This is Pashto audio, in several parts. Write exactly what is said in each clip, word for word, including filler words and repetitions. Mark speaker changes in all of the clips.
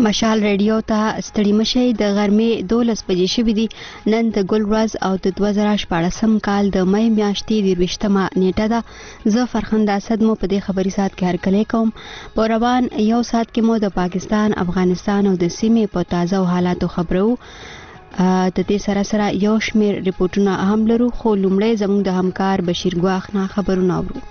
Speaker 1: مشال ریډیو ته ستړي مشي د غرمې دولس بجې شوې دي. نن د ګل ورځ او د دوه زره شپاړسم کال د مې میاشتې د یرویشتمه نیټه ده. زه فرخنده اسد مو په دې خبري سات کې هرکلی کوم. په روان یو سات کې مو د پاکستان، افغانستان او د سیمې په تازه حالاتو خبرو. د دې سره سره یو شمیر ریپورتونه هم لرو، خو لومړی زموږ د همکار بشیر ګواخ نه خبرونه اورو.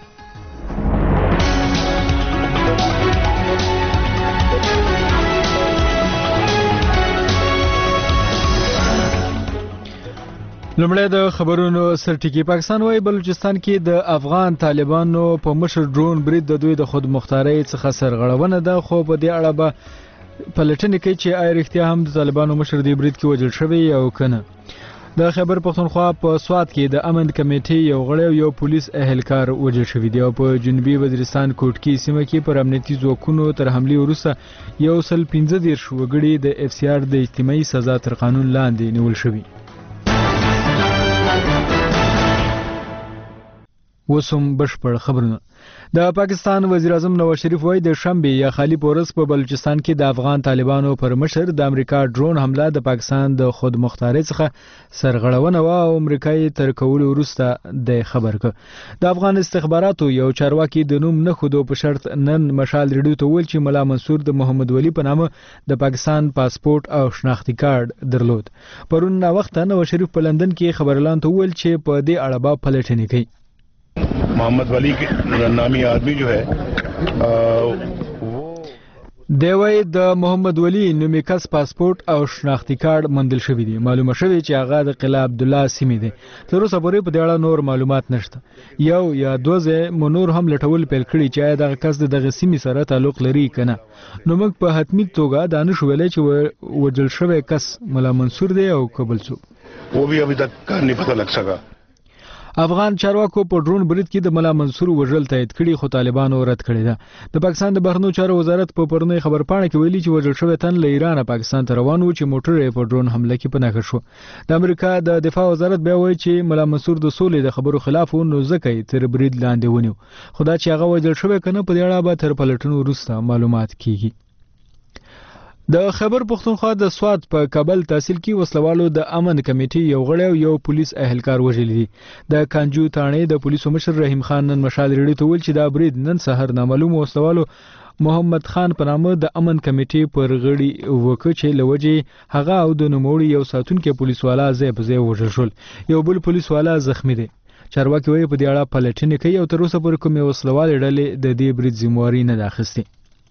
Speaker 2: لومړی د خبرونو سرټکی. پاکستان وايي بلوچستان کې د افغان طالبانو په مشر ډرون برید د دوی د خود مختارۍ څخه سرغړونه ده، خو په دې اړه به پلټنې کوي چې آیا رښتیا هم د طالبانو مشر دې برید کې وژل شوی او کنه. د خیبر پښتونخوا په سوات کې د امن کمیټې یو غړی او یو پولیس اهلکار وژل شوی دی، او په جنوبي وزیرستان کوټکی سیمه کې پر امنیتي ځواکونو تر حملې وروسته یو سل پنځه دېرش وګړي د اف سی آر د اجتماعي سزا تر قانون لاندې نیول شوي. وسم بشپړ خبرونه. د پاکستان وزیر اعظم نواز شریف وایي د شنبه یا خالی پورس په بلوچستان کې د افغان طالبانو پر مشر د امریکا ډرون حمله د پاکستان د خود مختارۍ څخه سرغړونه و او امریکایي تر کولو وروسته د خبر ک. د افغان استخباراتو یو چارواکي د نوم نه خودو په شرط نن مشال ریډیو ته ویل چې ملا منصور د محمد ولی په نامه د پاکستان پاسپورت او شناختی کارت درلود. پرون وخت نواز شریف په لندن کې خبرلاند ته ویل چې په دې اړه به پلټنې کوي.
Speaker 3: मोहम्मद वली के नामी आदमी जो है
Speaker 2: دوی د محمد ولی نومي کس پاسپورت او شناختی کارت موندل شوی دی. معلومه شوی چې هغه د قلعه عبدالله سیمې دی. تر اوسه پورې په دې اړه نور معلومات نشته. یو یا دوه ځای مو نور هم لټول پیل کړي چې آیا دغه کس د دغه سیمې سره تعلق لري کنه. نو موږ په حتمی توګه دا نشو ویلی چې وژل شوی کس ملا منصور دی او که بل څوک.
Speaker 3: वो भी अभी तक नहीं पता लग सका.
Speaker 2: افغان چارواکو په ډرون برید کې د ملا منصور وژل تایید کړي، خو طالبانو رد کړی ده. د پاکستان د بهرنیو چارو وزارت په پرونی خبرپاڼه کې ویلي چې وژل شوی تن له ایران پاکستان ته روان و چې موټر یې په ډرون حمله کې په نښه شو. د امریکا د دفاع وزارت بیا وایي چې ملا منصور د سولې د خبرو خلاف و، نو ځکه یې تر برید لاندې ونیو. خو دا چې هغه وژل شوی کنه په دې اړه به تر پلټنو وروسته معلومات کیږي. د خیبر پښتونخوا د سوات په کابل تحصیل کې وسلوالو د امن کمیټې یو غړی او یو پولیس اهلکار وژلی دي. د کانجو تانې د پولیسو مشر رحیم خان نن مشال ریډیو ته ویل چې دا برید نن سحر نامعلوم وسلوالو محمد خان په نامه د امن کمیټې پر غړي وکړ چې له وجې هغه او د نوموړي یو ساتونکي پولیسوالا ځای په ځای وژل شول. یو بل پولیسوالا زخمی دی. چارواکي وایي په دې اړه پلټنې کوي او تر اوسه پورې کومې وسلوالې ډلې د دې برید ذمہواري نه ده اخیستې.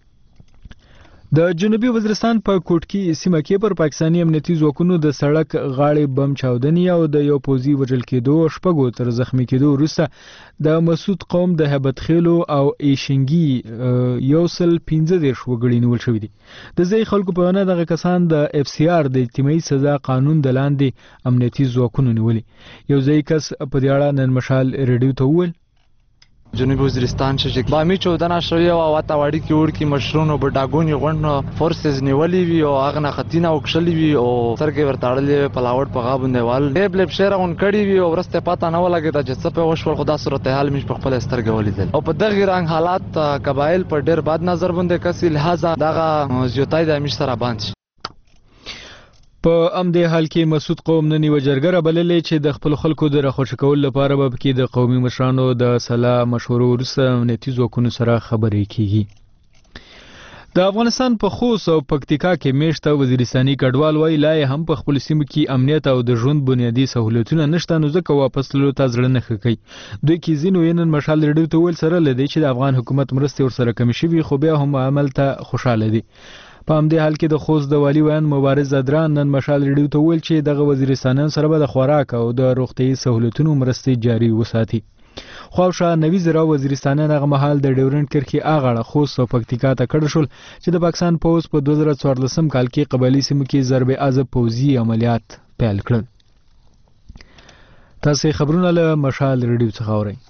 Speaker 2: د جنوبي وزیرستان په کوټکی سیمه کې پر پاکستاني امنیتي ځواکونو د سړک غاړې بم چاودنې او د یو پوځي وژل کېدو او شپږو تر زخمی کېدو وروسته د مسعود قوم د هیبت خیلو او ایشنګي یو سل پنځه دېرش وګړي نیول شوي دي. د ځای خلکو په وینا دغه کسان د اف سی آر د اجتماعي سزا قانون د لاندې امنیتي ځواکونو نیولي. یو ځای کس په دې اړه نن مشال ریډیو ته وویل
Speaker 4: جنوبی وزیرستان چې بامی چودنه شوی او واته واړی کې وړ کې مشرونو بډاګونی غونډ فورسز نیولې وی او هغه نه خطینه او کښلې وی او سرګې ورتاړلې پلاوړ په غابندې وال ډېب لب شهر اون کړی وی او ورسته پاته نه ولګی د چې په وشول خدا صورتحال مش په خپل سترګې ولیدل او په دغه رنګ حالات قبایل پر ډېر بد نظر باندې کسي لہذا دغه زیاتای د امش سره باندې. په امدې حال کې مسعود قوم نن یو جرګه بللې چې د خپل خلکو د راخوش کول لپاره به کې د قومي مشرانو د سلا مشورو وروسته امنیتي ځواکونو سره خبرې کیږي. د افغانستان په خوست او پکتیکا کې میشته وزیرستاني کډوال وایي لا هم په خپل سیمه کې امنیت او د ژوند بنیادی سہولتونه نشته، نو ځکه واپس تللو ته زړه نه ښه کوي. دوی کې ځینو یې نن مشال ریډیو ته ویل سره لدی چې د افغان حکومت مرستې ورسره کمې شوي، خو بیا هم عمل ته خوشاله دي. په همدې حال کې د خوست د والي ویان مبارز ادران نن مشال ریډیو ته ویل چې دغه وزیرستانیان سره به د خوراک او د روغتیايي سہولتونو مرستې جاري وساتي. خواوشا نوي زره وزیرستانیان هغه مهال د ډیورنډ کرښې اغاړه خوست او پکتیکا ته کډه شول چې د پاکستان پوځ په دوه زره څوارلسم کال کې قبایلي سیمو کې ضرب عضب پوځي عملیات پیل کړل. تاسو خبرونه له مشال ریډیو څخه اورئ.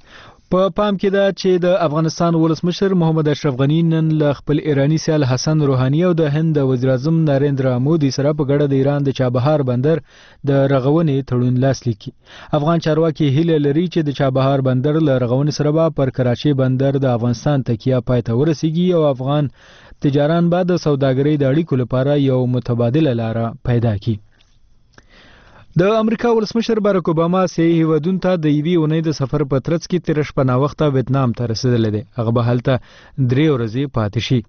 Speaker 2: په پا پام کې ده چې د افغانستان ولسمشر محمد اشرف غنی نن له خپل ایرانی سیال حسن روحانی او د هند وزیر اعظم نریندرا مودي سره په ګډه د ایران د چابهار بندر د رغونې تړون لاسلیک کړي. افغان چارواکي هیله لري چې د چابهار بندر له رغونې سره به پر کراچي بندر د افغانستان تکیه پای ته ورسیږي او افغان تجاران به د سوداګرۍ د اړیکو لپاره یو متبادله لار پیدا کړي. د امریکا ولسمشر باراک اوباما سیاسي هیوادونو ته د یوې اونۍ د سفر په ترڅ کې تیر شپه ناوخته ویتنام ته رسیدلی دی. هغه به هلته درې ورځې پاتې شي.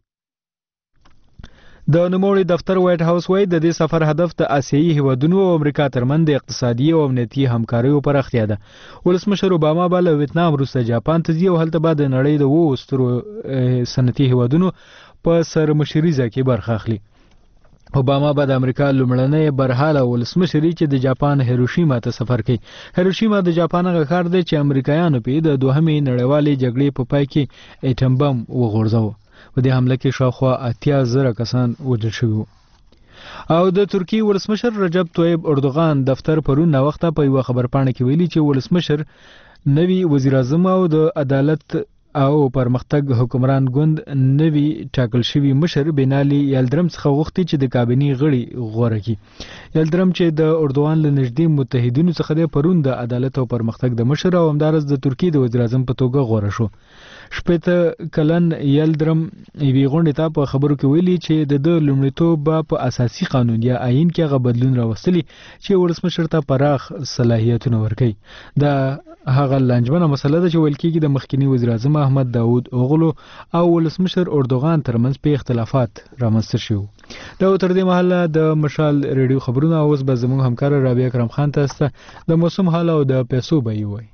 Speaker 2: د نوموړي دفتر وایټ هاوس وایي د دې سفر هدف د آسیایي هیوادونو او امریکا ترمنځ د اقتصادي او امنیتي همکاریو پراختیا ده. ولسمشر اوباما به له ویتنام وروسته جاپان ته ځي او هلته به د نړۍ د اوو سترو صنعتي هیوادونو په سرمشریزه کې برخه اخلي. اوباما به د امریکا لومړنی برحاله ولسمشر چې د جاپان هیروشیما ته سفر کوي. هیروشیما د جاپان هغه ښار دی چې امریکایانو په د دوهمې نړیوالې جګړې په پای کې اټم بم وغورځاوه. په دې حمله کې شاوخوا اتیا زره کسان وژل شوي وو. او د ترکیې ولسمشر رجب طیب اردوغان دفتر پرون ناوخته په یوه خبرپاڼه کې ویلي چې ولسمشر نوی وزیر اعظم او د عدالت او پرمختګ حکمران ګوند نوی ټاکل شوی مشر بینالي یلدرم څخه غوښتي چې د کابینې غړي غوره کړي. یلدرم چې د اردوغان له نږدې متحدینو څخه دی پرون د عدالت او پرمختګ د مشر او همدارس د ترکیې د وزیر اعظم په توګه غوره شو. شپږ کلن یلدرم یوې غونډې ته په خبرو کې ویلي چې د د لومړیتوب په اساسي قانون یا آئین کې هغه بدلون راوستلي چې ولسمشر ته پراخ صلاحیتونه ورکوي. دا هغه لنجمنه مسله ده چې ویل کېږي د مخکنی وزیر اعظم احمد داود اوغلو او ولسمشر اردوغان ترمنځ په اختلافات رامنځته شوي. دا تر دې مهاله د مشال ریډیو خبرونه اوس به زموږ همکار رابعه کرم خان تاسو ته د موسم حال او د پیسو بیې وایي.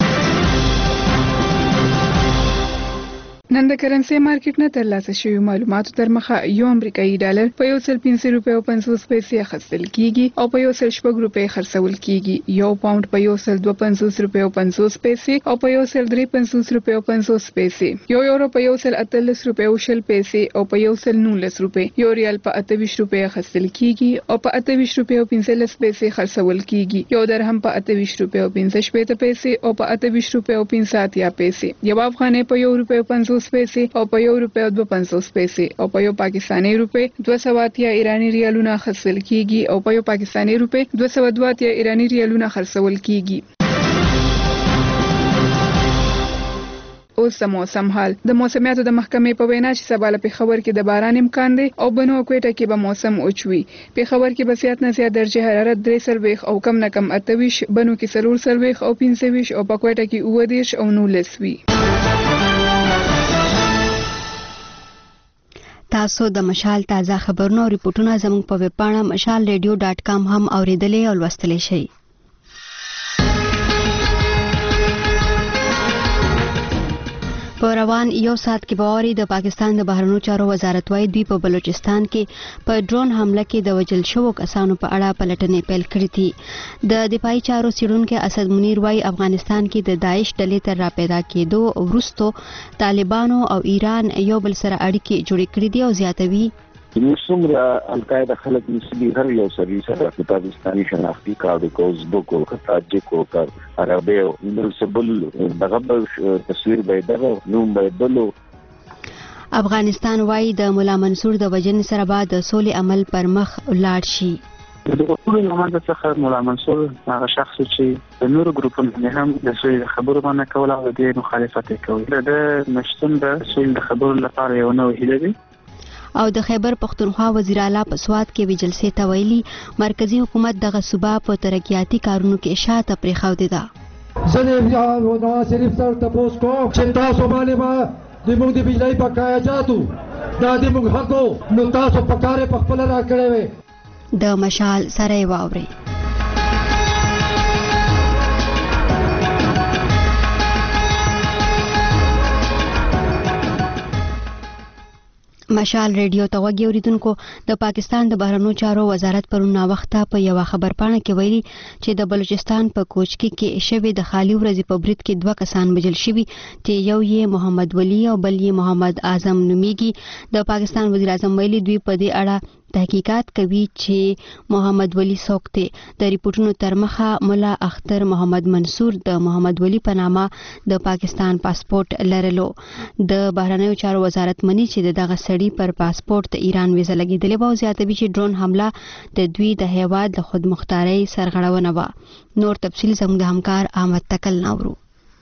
Speaker 5: نن د کرنسي مارکیټ نه ترلاسه شوی معلوماتو تر مخه یو امریکایي ډالر په یو سل پنځه روپۍ او پنځوس پیسې اخیستل کیږي او په یو سل شپږ روپۍ خرڅول کیږي. یو پاوند په یو سل دوه پنځوس روپۍ او پنځوس پیسې او په یو سل درې پنځوس روپۍ او پنځوس پیسې. یو یورو په یو سل اتلس روپۍ او شل پیسې او په یو سل نولس روپۍ. یو ریال په اته ویشت روپۍ اخیستل کیږي او په اته ویشت روپۍ او پنځلس پیسې خرڅول کیږي. یو درهم په اته ویشت روپۍ او پنځه شپېته پیسې او په اته ویشت روپۍ او پنځه اتیا پیسې. یو افغانۍ په یو روپۍ او پنځوس پیسې او په یو روپۍ او دوه پنځوس پیسې او په یو پاکستاني روپۍ دوه سوه اتیا ایرانی ریالونه خرڅول کیږي او په یو پاکستاني روپۍ دوه سوه دوه اتیا ایرانی ریالونه خرڅول کیږي. اوس د موسم حال. د موسمیاتو د محکمې په وینا چې سبا له پېښور کې د باران امکان دی او بنو کوټه کې به موسم اوچوي. پېښور کې به زیات نه زیات درجه حرارت درې څلوېښت او کم نه کم اته ویشت، بنو کې څلور څلوېښت او پنځه ویشت او په کوټه کې اووه دېرش او نولس وي.
Speaker 1: تاسو د مشال تازه خبرونه او ریپورتونه زموږ په ویب پاڼه مشال ریډیو ډاټ کام هم اوریدلې او لوستلی شئ. په روان یو ساعت کې باوري د پاکستان د بهرنیو چارو وزارت وايي دوی په بلوچستان کې په ډرون حمله کې د وژل شوو کسانو په اړه پلټنې پیل کړې دي. د دفاعي چارو څېړونکی اسد منیر وايي افغانستان کې د داعش ډلې تر راپیدا کېدو وروسته طالبانو او ایران یو بل سره اړیکې جوړې کړې دي او زیاتوي
Speaker 6: موږ څومره القاعده خلک نسبي هر یو سړي سره د پاکستاني شناختی کارت کو زبکو کتاجکو کار عربي او بل دغه تصویر به دغه نوم به بلو.
Speaker 1: افغانستان وايي د مولا منصور د وژنې سره بعد د سولې عمل پر مخ لاړ شي.
Speaker 7: د ټولو نماینده څخه مولا منصور هغه شخص چې د نورو ګروپونو هم د سولې خبرو باندې کول او د مخالفت کوي. د نشټون د سولې خبرو لپاره یو نوې هیله دی.
Speaker 1: او د خیبر پختونخوا وزیر اعلی په سوات کې وی جلسې ته ویلي مرکزی حکومت دغه صوبه په ترقیاتي کارونو کې شاته پرېښودې ده.
Speaker 8: زه بیا نواز شریف سره تاسو کوم چې تاسو باندې ما د موږ د بجلی بقایا جاتو دا د موږ حق نو تاسو په کار په خپل را کړی وي.
Speaker 1: د مشال سره واوري مشال ریډیو ته وګورئ اوریدونکو. د پاکستان د بهرنیو چارو وزارت پرون ناوخته په یو خبرپاڼه کې ویلي چې د بلوچستان په کوچکي کې شوی د خالی ورځې په برید کې دوه کسان وژل شوي چې یو یې محمد ولی او بل یې محمد اعظم نومیږي. د پاکستان وزیر اعظم ویلي دوی په دې اړه تحقیقات کوي چې محمد ولی څوک دی. د ریپورتونو تر مخه مولا اختر محمد منصور د محمد ولی په نامه د پاکستان پاسپورت لرلو. د بهرنیو چارو وزارت مني چې دغه سړي پر پاسپورت د ایران ویزه لګیدلې و او زیاتوي چې ډرون حمله د دوی د هیواد د خودمختارۍ سرغړونه و. نور تفصیل زموږ د همکار احمد تکل ناورو.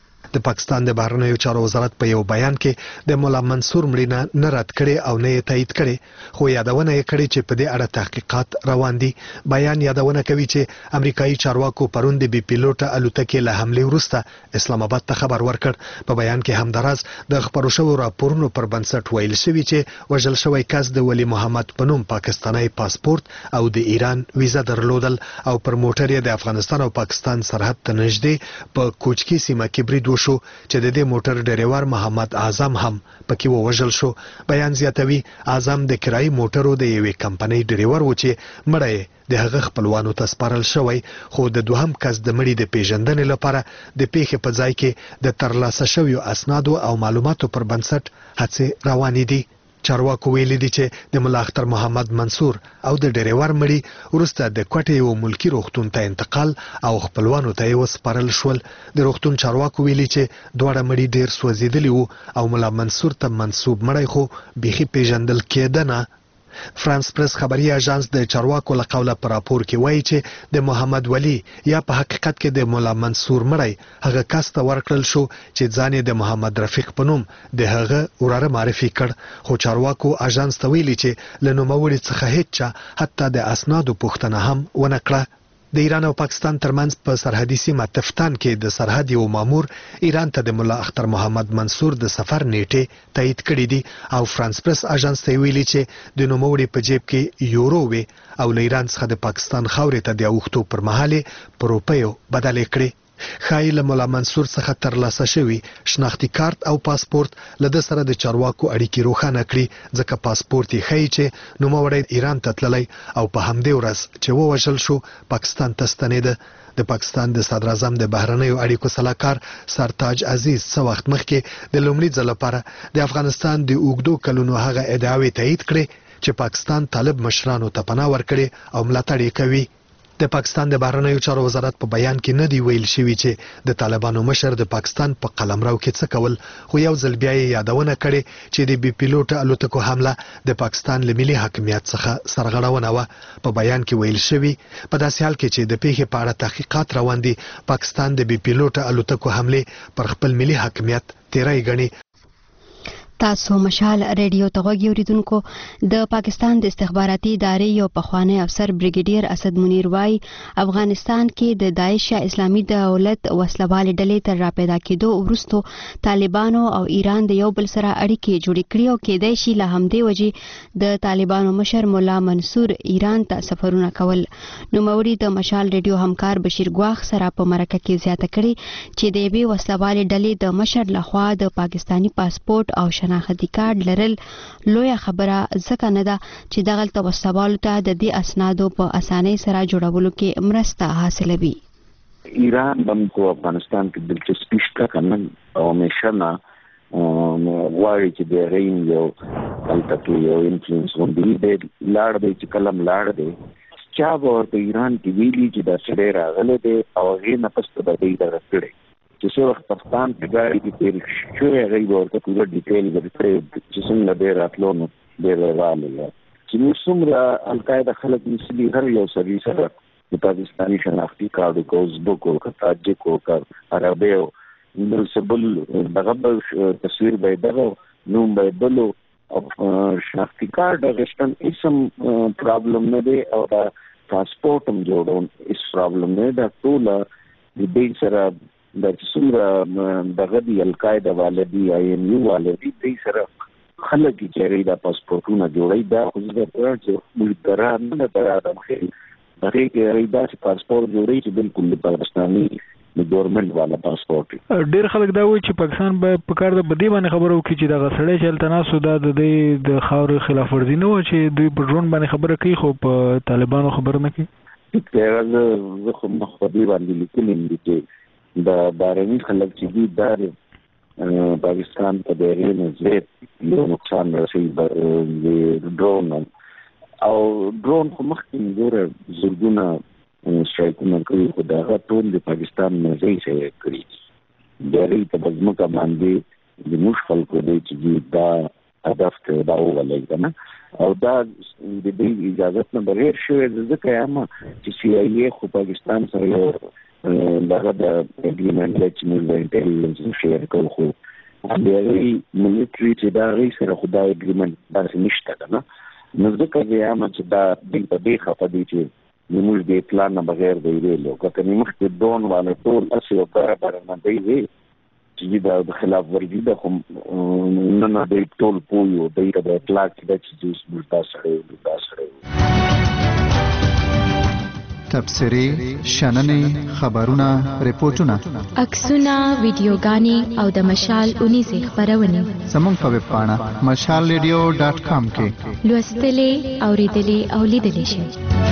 Speaker 9: د پاکستان د بهرنیو چارو وزارت په یو بیان کې د مولا منصور مړینه نه رد کړي او نه یې تایید کړي، خو یادونه یې کړې چې په دې اړه تحقیقات روان دي. بیان یادونه کوي چې امریکایي چارواکو پرون د بي پیلوټه الوتکې له حملې وروسته اسلام آباد ته خبر ورکړ. په بیان کې همداراز د خبرو شوو راپورونو پر بنسټ ویل شوی چې وژل شوی کس د ولی محمد په نوم پاکستاني پاسپورت او د ایران ویزه درلودل او پر موټر یې د افغانستان او پاکستان سرحد ته نږدې په کوچکي سیمه کې برید شو چې د دې موټر ډریور محمد اعظم هم پکې ووژل شو. بیان زیاتوي اعظم د کرایي موټرو د یوې کمپنۍ ډریور و چې مړی د هغه خپلوانو ته سپارل شوی، خو د دوهم کس د مړي د پیژندنې لپاره د پیښې په ځای کې د ترلاسه شویو اسنادو او معلوماتو پر بنسټ هڅې روانې دي. چارواکو ویلي دي چې د مولا اختر محمد منصور او د ډریور مړي وروسته د کوټې یو ملکی روغتون ته انتقال او خپلوانو ته یې وسپارل شول. د روغتون چارواکو ویلي چې دواړه مړي ډیر سوځېدلي وو او مولا منصور ته منسوب مړی خو بیخي پیژندل کېده نه. فرانس پریس خبري اژانس د چارواکو له قوله پر راپور کې وایي چې د محمد ولی یا په حقیقت کې د مولا منصور مړی هغه کس ته ورکړل شو چې ځان یې د محمد رفیق په نوم د هغه وراره معرفي کړ، خو چارواکو اژانس ته ویلي چې له نوموړي څخه هیڅ چا حتی د اسنادو پوښتنه هم ونه کړه. د ایران او پاکستان ترمنځ په سرحدي سیمه تفتان کې د سرحد یو مامور ایران ته د مولا اختر محمد منصور د سفر نیټه تایید کړې دي او فرانس پریس اژانس ته ویلي چې د نوموړي په جیب کې یورو وي او له ایران څخه د پاکستان خاورې ته د اوښتو پر مهال په روپیو بدلې کړې. خای له مولا منصور څخه ترلاسه شوی شناختی کارت او پاسپورت له د سره د چارواکو اړیکې روښانه کړي، ځکه پاسپورت یې ښیي چې نوموړی ایران ته تللی او په همدې ورځ چې ووژل شو پاکستان ته ستنېده. د پاکستان د صدر اعظم د بهرنیو اړیکو سلاکار سرتاج عزیز څه وخت مخکې د لومړي ځل لپاره د افغانستان د اوږدو کلونو هغه ادعاوې تایید کړې چې پاکستان طالب مشرانو ته پناه ورکړي او ملاتړ یې کوي. د پاکستان د بهرنیو چارو وزارت په بیان کې نه دی ویل شوی چې د طالبانو مشر د پاکستان په قلمرو کې څه کول، خو یو ځل بیا یې یادونه کړې چې د بي پیلوټه الوتکو حمله د پاکستان له ملي حاکمیت څخه سرغړونه وه. په بیان کې ویل شوی په داسې حال کې چې د پیښې په اړه تحقیقات روان دي، پاکستان د بي پیلوټه الوتکو حمله پر خپل ملي حاکمیت تیری ګڼي.
Speaker 1: تاسو مشال ریډیو ته غوږی اوریدونکو. د پاکستان د استخباراتي ادارې یو پخوانی افسر بریګیډیر اسد منیر وای افغانستان کې د داعش یا اسلامي دولت وسلوال ډلې تر راپیدا کېدو وروسته طالبانو او ایران د یو بل سره اړیکې جوړې کړې او کېدای شي له همدې وجې د طالبانو مشر مولا منصور ایران ته سفرونه کول. نوموړي د مشال ریډیو همکار بشیر ګواخ سره په مرکه کې زیاته کړې چې د یوې وسلوال ډلې د مشر لخوا د پاکستاني پاسپورت او شناختی کارت لرل لویه خبره ځکه نه ده چې دغلته وسوالو ته د دې اسنادو په اسانۍ سره جوړولو کې مرسته حاصلوي.
Speaker 6: ایران هم په افغانستان کې دلچسپي شته کنه او همیشه نه غواړي چې د غیم یو البته یو انفلوئنس غوندي د لاړ دی چې کلم لاړ دی چا ورته ایران کې ویلي چې دا سړی راغلی دی او هغې نه پسته به دی دغه کړی چې څو وخت پاکستان په ګاډي کې تېر شوی هغې به ورته پوره ډیټیل ورکړی چې څومره دی راتلو نو ډېر راغلی چې موږ څومره القاعده خلک نیسلي هر یو سړي سره د پاکستاني شناختي کارت وکړو ازبک وکړه تاجک وکړه عربي بل څه بل دغه بل تصویر به یې دغه نوم به یې بل او شناختي کارت اخیستل هېڅ پرابلم نه دی او دا پاسپورټ هم جوړول هېڅ پرابلم نه دی. دا ټوله د دې سره دا چې څومره دغه دي القاعده والا دي آی ایم یو والا دي دې سره خلک چې هغوی دا پاسپورټونه جوړوي دا خو زه درته چې موږ درا نه در آدم خیل هغې کې هغوی داسې پاسپورټ جوړوي چې بالکل د پاکستاني د ګورنمنټ والا پاسپورټ وي.
Speaker 2: ډېر خلک دا وایي چې پاکستان به په کار د بدې باندې خبره وکړي چې دغه سړی چې هلته ناست و دا د دې د خاورې خلاف ورزي نه وه چې دوی په ډرون باندې خبره کوي خو په طالبانو خبره نه کوي.
Speaker 6: هغه زه خو مخ په دې باندې لیکلي دي چې د بهرني خلک چې دي دا پاکستان په دغې نه زیات یو نقصان رسوي د ډرون او ډرون خو مخکې ګوره زرګونه سټرایکونه کوي خو دا ټول د پاکستان نه ځای شي کړی د ری په ځمکه باندې د موږ خلکو د چې دا هدف ته دا ولې کنه او دا د دې اجازه نه بغیر شوی ځکه یم چې سی آی ای خو پاکستان سره یو دغه د اګریمنټ چې موږ د انټيليجنس شیر کوو خو د ری ملټری چې دا ری سره خو دا اګریمنټ داسې نشته کنه نو ځکه یم چې دا د دې خپه دي چې موږ د پلان نه بغیر دی ویلو کله مخکې دون باندې ټول اصلي او برابر نه دی وی چې دا د خلاف ورزي د کوم نه نه د ټول پویو د دې د پلاک د چې موږ تاسو سره تاسو سره
Speaker 10: تبصري شننې خبرونه ریپورتونه
Speaker 11: عکسونه ویډیوګانې او د مشال اونیزه خبرونه
Speaker 10: زموږ په ویب پاڼه مشال ریډیو ډاټ کام کې
Speaker 11: لوستلې اوریدلې او لیدلې شئ.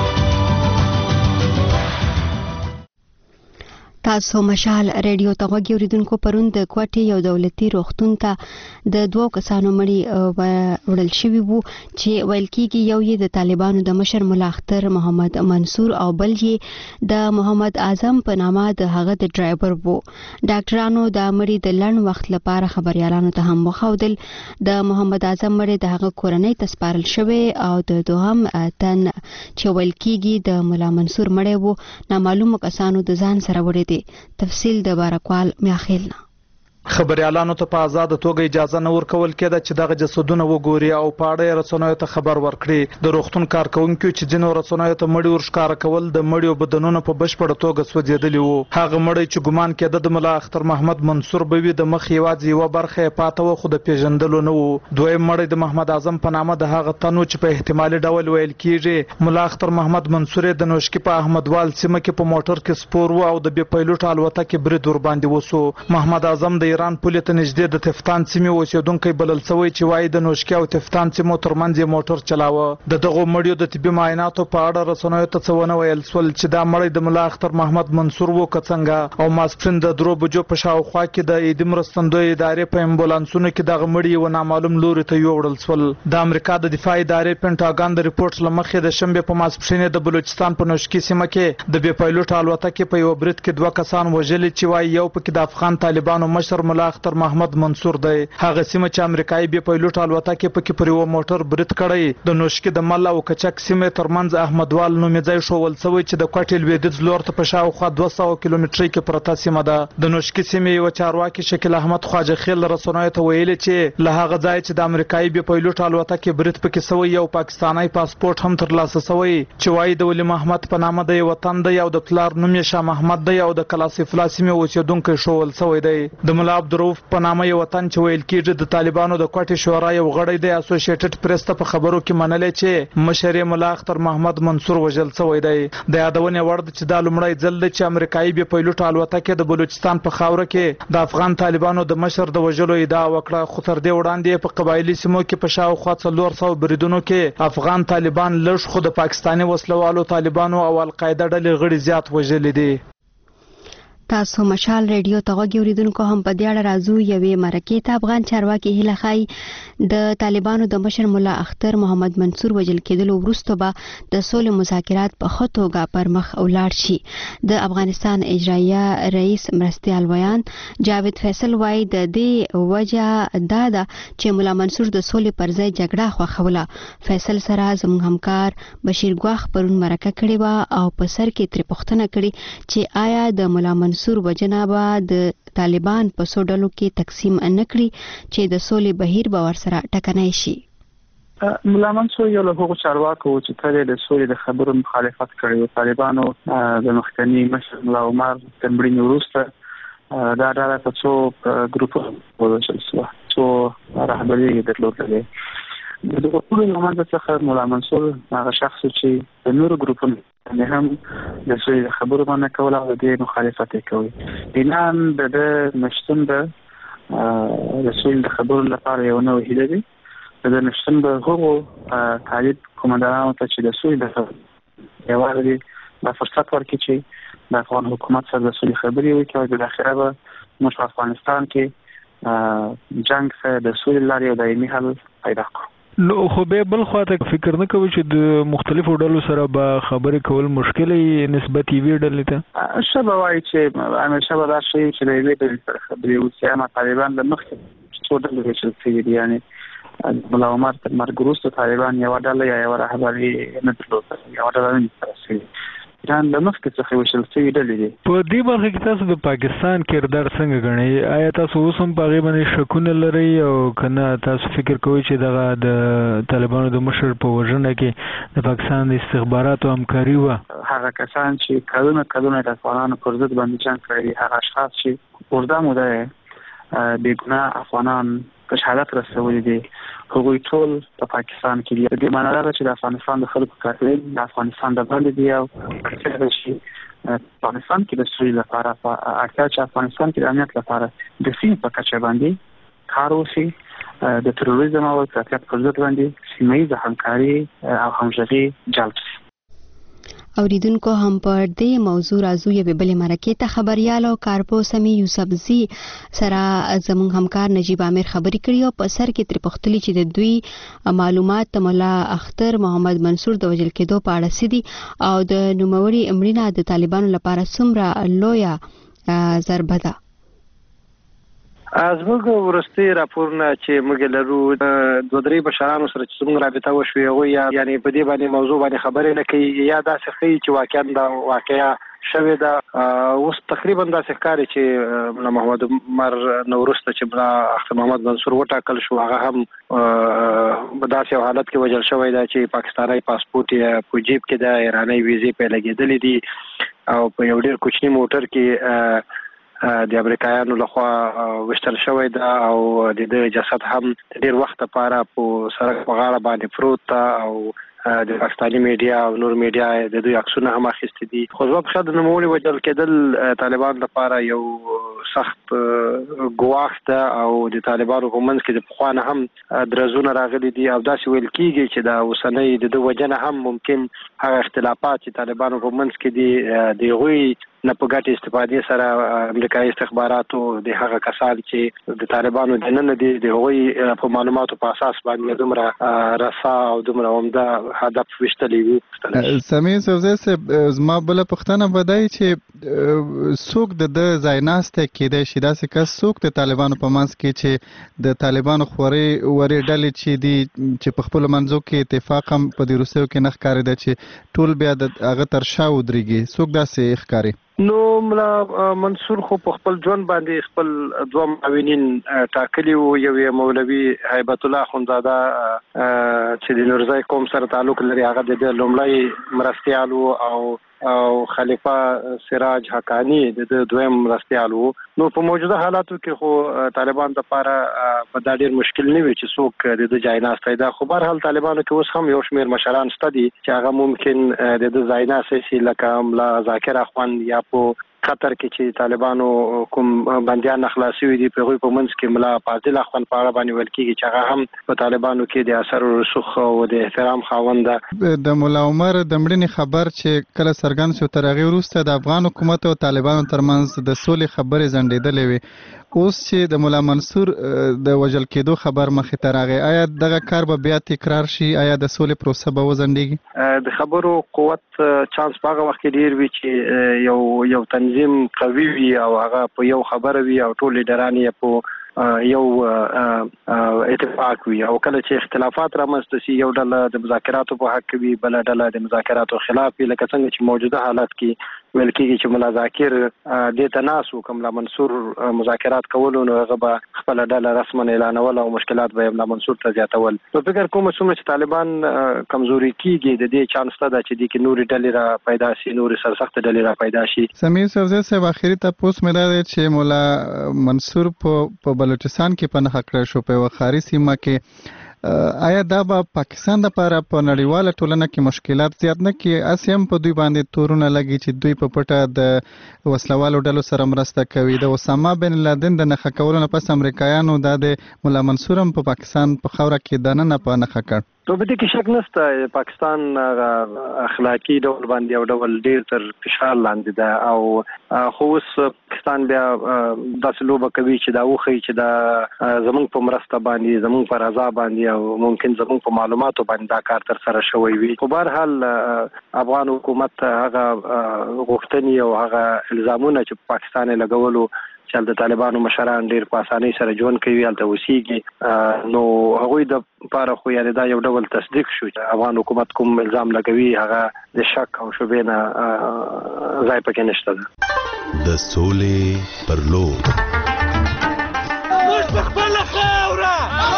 Speaker 1: تاسو مشال ریډیو ته غوږی اوریدونکو پرون د کوټې یو دولتي روغتون ته د دوو کسانو مړي وړل شوي وو چې ویل کېږي یو یې د طالبانو د مشر ملا اختر محمد منصور او بل یې د محمد اعظم په نامه د هغه د ډرایور وو. ډاکټرانو د مړي د لړن وخت لپاره خبريالانو ته هم وښودل. د محمد اعظم مړي د هغه کورنۍ ته سپارل شوی او د دوهم تن چې ویل کېږي د ملا منصور مړی وو نامعلومو کسانو د ځان سره وړی. تفصیل د بارکوال میاخیلنا
Speaker 12: خبريالانو ته په آزاد توګه اجازه نه ورکول کېده چې دغه جسدونه وګوري او پاړې رسنیو ته خبر ورکړي. د روغتون کارکونکو چې جنو رسنیو ته مړي ورښکار کول د مړیو بدنونو په بشپړه توګه سوځېدلي وو. هغه مړی چې ګمان کېده د ملا اختر محمد منصور به وي د مخ یوازې یوه برخه پاته و خو د پیژندلو نه وو. دویم مړی د محمد اعظم په نامه د هغه تنو چې په احتمالي ډول ویل کېږي ملا اختر محمد منصور د نوشکی په احمدوال سیمه کې په موټر کې سپور و او د بي پایلوټ الوتکه برید ور باندې وسو. محمد اعظم د ایران پولیس ته نږدې د تفتان سیمې اوسیدونکو بلل شوی چې وايي د نوشکی او تفتان سیمو ترمنځ موټر چلاوه. د دغه مړیو د طبي معایناتو په اړه رسنیو ته څه ونه ویل سول چې دا مړی د ملا اختر محمد منصور وو که څنګه. او ماسپښین د درو بجو په شاوخوا کې د ایدي مرستندوی ادارې په امبولانسونو کې دغه مړی و نامعلوم لوري ته یوړل سول. د امریکا د دفاع ادارې پینټاګان د ریپورت لمخې د شنبه په ماسپښین د بلوچستان په نوشکی سیمه کې د بي پایلوټ الوتکه په یو برید کې دوه کسان وژل چې وايي یو پکې د افغان طالبانو مشر ملا اختر محمد منصور دی. هغه سیمه چې امریکایي بي پایلوټ الوتکه پکې پر یو موټر برید کړی د نوشکی د مل او کچک سیمه ترمنځ احمدوال نومي ځای شوول شوی چې د کوټې لویدیځ لور ته په شاوخوا دوه سوه کیلومترۍ کې پرته سیمه ده. د نوشکی سیمه یو چارواکي شکیل احمد خواجه خیل رسنیو ته ویلي چې له هغه ځای چې د امریکایي بي پایلوټ الوتکه برید پکې شوی یو پاکستاني پاسپورت هم ترلاسه شوی چې وايي د ولی محمد په نامه د وطن دی او د پلار نوم یې شاه محمد دی او د کلاسف فلاسمه اوسیدونکو شوول شوی دی. د ملا عبدالرؤف په نامه یو وطن چې ویل کېږي د طالبانو د کوټې شورا یو غړی دی اسوسییټډ پریس ته په خبرو کې منلې چې مشر ملا اختر محمد منصور وژل شوی دی. د یادونې وړ چې دا لومړی ځل دی چې امریکایي بي پایلوټ الوتکه د بلوچستان په خاوره کې د افغان طالبانو د مشر د وژلو ادعا وکړه. خو تر دې وړاندې په قبایلي سیمو کې په شاوخوا څلور سوه بریدونو کې افغان طالبان لږ خو د پاکستاني وسلوالو طالبانو او القاعده ډلې غړي زیات وژلي دي.
Speaker 1: تاسو مشال ریډیو ته غوږی اوریدونکو هم په دې اړه راځو. یوې مرکې ته افغان چارواکي هیله ښایي د طالبانو د مشر ملا اختر محمد منصور وژل کېدلو وروسته به د سولې مذاکرات په ښه توګه پر مخ ولاړ شي. د افغانستان اجرایه رئیس مرستیال ویان جاوید فیصل وایي د دې وجه دا ده چې ملا منصور د سولې پر ځای جګړه خوښوله. فیصل سره زموږ همکار بشیر ګواخ پرون مرکه کړې وه او په سر کې ترې پوښتنه کړې چې آیا د ملا منصور منصور وجنه به د طالبان په څو ډلو کې تقسیم نه کړي چې د سولې بهیر به ورسره ټکنی شي.
Speaker 7: ملا منصور یو له هغو چارواکو چې کله د سولې د خبرو مخالفت کړی. طالبانو د مخکني مشر ملا عمر د مړینې وروسته دا ډله په څو ګروپونو وویشل شوه څو رهبري یې درلودلې. د دغو ټولو له منځه څخه ملا منصور هغه شخص چې د نورو ګروپونو باندې هم د سولې د خبرو باندې کول او د دې مخالفت یې کوي. اعلان د ده نشتون به د سولې د خبرو لپاره یو نوې هیله دی. د ده نشتون به هغو طالب قومندانانو ته چې د سولې د خبرو یوازې دا فرصت ورکړي چې د افغان حکومت سره د سولې خبرې وکړي او بالاخره به موږ په افغانستان کې جنګ سره د سولې لارې یو دایمي حل پیدا کړو.
Speaker 2: نو خو به بل خواته فکر نه کوي چې د مختلفو ډلو سره به خبرې کول مشکلې نسبت یې ډلې ته
Speaker 7: شبه وایي چې همیشه به دا شي چې د یوې ډلې سره خبرې وکړي اما طالبان له مخکې څو ډلې ویشل شوي دي یعنې ملا عمر تر مرګ وروسته طالبان یوه ډله یا یوه رهبري نه درلوده یوه ډله نه سره شوي ایران له مخکې څخه ویشل شوي ډلې دي.
Speaker 2: په دې برخه کې تاسو د پاکستان کردار څنګه ګڼئ؟ آیا تاسو اوس هم په هغې باندې شکونه لرئ او که نه تاسو فکر کوئ چې دغه د طالبانو د مشر په وژنه کې د پاکستان د استخباراتو همکاري وه؟
Speaker 7: هغه کسان چې کلونه کلونه د افغانانو پر ضد باندې جنګ کړی دي هغه اشخاص چې اوږده موده یې بېګناه افغانان په شهادت رسولي دي هغوی ټول په پاکستان کې دي. دې معنا ده چې د افغانستان د خلکو قاتلین د افغانستان د بل دي او اړتیا ده چې افغانستان کې د سولې لپاره اړتیا چې افغانستان کې د امنیت لپاره د سیمې په کچه باندې کار وشي د تروریزم او افراطیت پر ضد باندې سیمه ییزه همکاري او همغږي جلب شي.
Speaker 1: اوریدونکو هم پر دې موضوع راځو یوې بلې مرکې ته خبريال او کارپو سمي یوسفزي سره زموږ همکار نجیب عامر خبرې کړي او په سر کې تر پختلی چې د دوی معلومات مولا اختر محمد منصور د وژل کېدو په اړه سدي او د نوموړي امرینه د طالبانو لپاره څومره لویه ضربه ده.
Speaker 13: زموږ ورستي راپورونه چې موږ لرو دوه درې بشرانو سره چې څومره رابطه وشوې هغوی یعنې په دې باندې موضوع باندې خبرې نه کوي یا داسې ښیي چې واقعا دا واقعه شوې ده. اوس تقریبا داسې ښکاري چې ملا محمد عمر نه وروسته چې ملا اختر محمد منصور وټاکل شو هغه هم په داسې یو حالت کې وژل شوی ده چې پاکستاني پاسپورټ یې په جیب کې ده ایرانۍ ویزې پرې لګېدلې دي او په یو ډېر کوچني موټر کې د امریکایانو لخوا وشتل شوی ده او د د جسد هم ډیر وخت لپاره په سړک په غاړه باندې پروت او د پاکستاني میډیا او نور میډیا د دوی عکسونه هم اخیستي دي. خو زما په خیال د نوموړي وژل کېدل طالبان لپاره یو سخت ګواښ ده او د طالبانو په منځ کې د پخوا نه هم درزونه راغلي دي او داسې ویل کېږي چې د اوسنۍ د ده وجنه هم ممکن هغه اختلافات چې طالبانو په منځ کې دي د هغوی نه په ګټې استفادې سره امریکایي استخباراتو د هغه کسان چې د طالبانو دننه دي د هغوی په معلوماتو په اساس باندې دومره رسا او دومره عمده هدف وشتلی وي.
Speaker 10: سمي یوسفزي صاحب زما بله پوښتنه به دی چې څوک د ده ځایناستی کېدی شي داسې کس څوک د طالبانو په منځ کې چې د طالبانو خورې ورې ډلې چې دي چې په خپلو منځو کې اتفاق هم په دې وروستیو کې نه ښکارېده چې ټول بیا د هغه تر شا ودرېږي څوک داسې ښکاري؟
Speaker 13: نو ملا منصور خو په خپل ژوند باندې خپل دوه معاونین ټاکلي وو یو یې مولوي هیبت الله اخندزاده چې د نورزای قوم سره تعلق لري هغه د لومړی مرستیال وو او او خلیفہ سراج حقانی د دویم مرستیال وو. نو په موجوده حالاتو کې خو طالبان لپاره په دا ډېر مشکل نه وي چې څوک د د ځایناستی ده خو بهرحال طالبانو کې اوس هم یو شمېر مشران شته دي چې هغه ممکن د د ځایناستی شي لکه ملا ذاکر اخوند یا په قطر کې چې طالبانو کوم بندیان خلاصوي دي په هغوی په منځ کې ملا فاضل اخوند په اړه باندې ویل کېږي چې هغه هم په طالبانو کې د اثر و رسوخ او د احترام خاوند ده.
Speaker 10: د ملا عمر د مړینې خبر چې کله څرګند شو تر هغې وروسته د افغان حکومت او طالبانو ترمنځ د سولې خبرې ځنډېدلې وې. اوس چې د ملا منصور د وژل کېدو خبر مخې ته راغی آیا دغه کار به بیا تکرار شي؟ آیا د سولې پروسه به وځنډېږي؟
Speaker 13: د خبرو قوت چانس په هغه وخت کې ډېر وي چې یو یو تنظیم قوي وي او هغه په یو خبره وي او ټول لیډران یې په یو اتفاق وي او کله چې اختلافات رامنځته شي یو ډله د مذاکراتو په حق وي بله ډله د مذاکراتو خلاف وي لکه څنګه چې موجوده حالت کې ویل کېږي چې ملا ذاکر دې ته ناست و که ملا منصور مذاکرات کولو نو هغه به خپله ډله رسما اعلانول او مشکلات به یې ملا منصور ته زیاتول. نو فکر کوم څومره چې طالبان کمزوري کېږي د دې چانس ته ده چې دې کې نورې ډلې را پیدا شي نورې سرسخته ډلې را پیدا شي.
Speaker 10: سمي یوسفزي صاحب اخري تپوس مې دا دی چې ملا منصور په بلوچستان کې پناه کړی شو په یوه ښاري سیمه کې آیا دا به پاکستان لپاره په نړیواله ټولنه کې مشکلات زیات نه کړي؟ هسې هم په دوی باندې تورونه لګي چې دوی په پټه د وسلوالو ډلو سره مرسته کوي. د اسامه بن لادن د نښه کولو نه پس امریکایانو دا د ملا منصور هم په پاکستان په خاوره کې دننه په نښه کړ.
Speaker 13: نو په دې کې شک نشته پاکستان اخلاقی ډول باندې او ډول ډیر تر فشار لاندې ده او خو اوس پاکستان بیا داسې لوبه کوي چې دا وخی چې دا زمونږ په مرسته باندې زمونږ په رضا باندې او ممکن زمونږ په معلوماتو باندې دا کار تر سره شوی وي. په هر حال افغان حکومت هغه غوښتنې او هغه الزامونه چې پاکستان یې لګولو چې د طالبانو مشران ډیر په اسانۍ سره ژوند کوي هلته اوسېږي، نو هغوی د لپاره خو یعنې دا یو ډول تصدیق شو چې افغان حکومت کوم الزام لګوي هغه د شک او شبهې نه ځای پکې نشته ده.
Speaker 14: د سولې پر لور
Speaker 15: موږ په خپله خاوره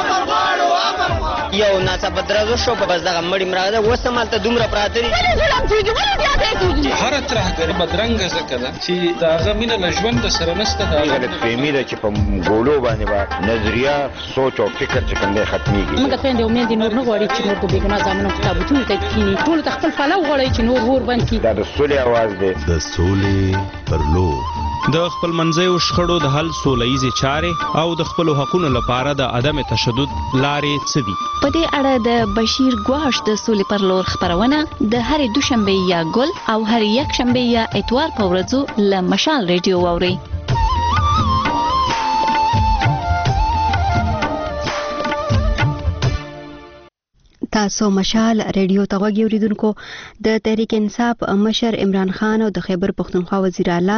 Speaker 15: یو ناڅاپه درز وشو په بس دغه مړي مراده اوس هم هلته دومره پراته دي.
Speaker 16: هره ترهګري بدرنګه ځکه ده چې د هغه مینه له ژونده سره نشته.
Speaker 17: دا غلطفهمي ده چې په ګولو باندې به نظریه سوچ او فکر چې کوم دی ختمېږي.
Speaker 18: موږ خویندې او میندې نور نه غواړي چې نور په بېګناه زامنو په تابوتونو ته کښېني، ټولو ته خپل پلو غواړي چې نور اور بند کړي.
Speaker 17: دا د سولې اواز دی.
Speaker 14: د سولې پر لور
Speaker 19: د خپل منځیو شخړو د حل سوله ییزې چارې او د خپلو حقونو لپاره د عدم تشدد لارې څه دي؟
Speaker 11: په دې اړه د بشیر ګواش د سولې پر لور خپرونه د هرې دوشنبې یا ګل او هرې یکشنبې یا اتوار په ورځو له مشال ریډیو واورئ.
Speaker 1: تاسو مشال ریډیو ته غوږی اوریدونکو. د تحریک انصاف مشر عمران خان او د خیبر پختونخوا وزیر اعلی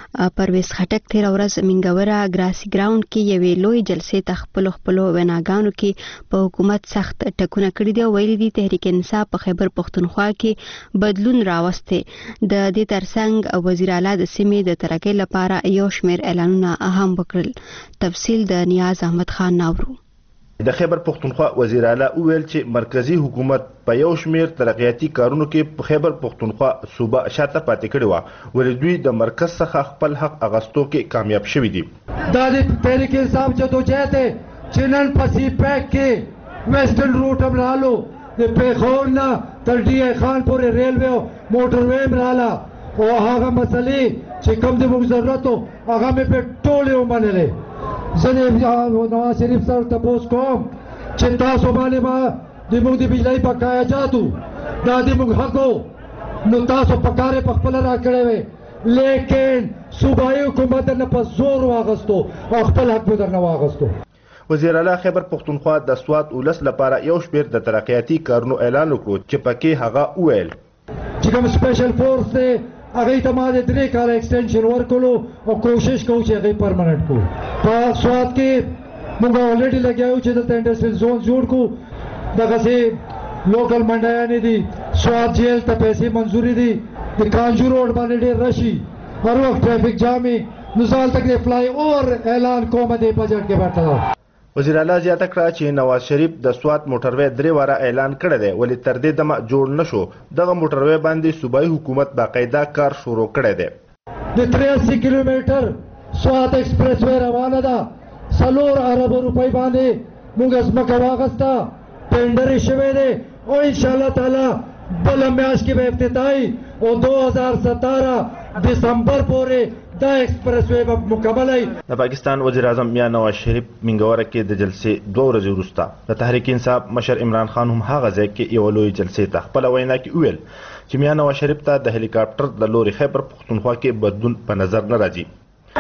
Speaker 1: پرویز خټک تیر ورځ منګوره ګراسي ګراوند کې یوې لوی جلسې ته خپل خپل وناګانو کې په حکومت سخت ټکونه کړي دي او ویلي دي تحریک انصاف په خیبر پختونخوا کې بدلون راوسته. د دې ترڅنګ وزیر اعلی د سیمې د ترقۍ لپاره یو شمېر اعلانونه هم وکړل. تفصیل د نیاز احمد خان ناورو.
Speaker 20: د خیبر پختونخوا وزیر اعلی وویل چې مرکزی حکومت په یو شمېر ترقیاتي کارونو کې په خیبر پختونخوا صوبه شاته پاتې کړې وه، ولې دوی د مرکز څخه خپل حق اغستو کې کامیاب شوي دي.
Speaker 8: دا د تحریک انصاف جدوجہد دی چې نن په سی پیک کې ویسټرن روټ هم رالو، د پیښور نه تر ډي ای خان پورې ریلوے او موټر وې هم راله او هغه مسلې چې کوم د موږ ضرورت و هغه مې پې ټولې ومنلې. زه نواز شریف سره تپوس کوم چې تاسو باندې به د موږ د بجلۍ بقایا جاتو دا د موږ حق و، نو تاسو په کار یې په خپله راکړی وی، لیکن صوبایي حکومت درنه په زور واغستو او خپل حق به درنه واغستو.
Speaker 20: وزیر اعلی خیبر پختونخوا د سوات ولس لپاره یو شمېر د ترقیاتي کارونو اعلان وکړو چې پکې هغه وویل
Speaker 8: چې کوم سپیشل فورس دی هغه ته ما د درې کاله ایکسټینشن ورکولو او کوشش کوو چې هغه پرمننټ کړو. په سوات کې موږ اولریډي لګیا یو چې دلته انډسټریل زون جوړ کړو. دغسې لوکل منډیانې دي، سوات جیل ته پیسې منظوري دي، د کانجو روډ باندې ډېر رشي، هر وخت ټرافیک جام وي، نو زه هلته کې فلای اوور اعلان کوم دې بجټ کې بیٹھا.
Speaker 20: وزیر اعلی زیاته کړه چې نواز شریف د سوات موټروې درې واره اعلان کړی دی، ولې تر دې دمه جوړ نشو. دغه موټروې باندې صوبایي حکومت باقاعده کار شروع کړی دی.
Speaker 8: د تریاسی کیلومتر سوات ایکسپریس وې روانه ده، څلور اربه روپۍ باندې موږ ځمکه واخیسته، ټینډر یې شوی دی او انشاءالله تعالی بله میاشت کې به افتتاحي او دو هزار ستاره دسمبر پورې دا ایکسپریس وې به مکمل وي.
Speaker 20: د پاکستان وزیر اعظم میاں نواز شریف منګوره کې د جلسې دوه ورځې وروسته د تحریک انصاف مشر عمران خان هم هغه ځای کې یوه لویه جلسې ته خپله وینا کې وویل چې میاں نواز شریف ته د هلیکاپټر د لوري خیبر پختونخوا کې بدلون په نظر نه راځي.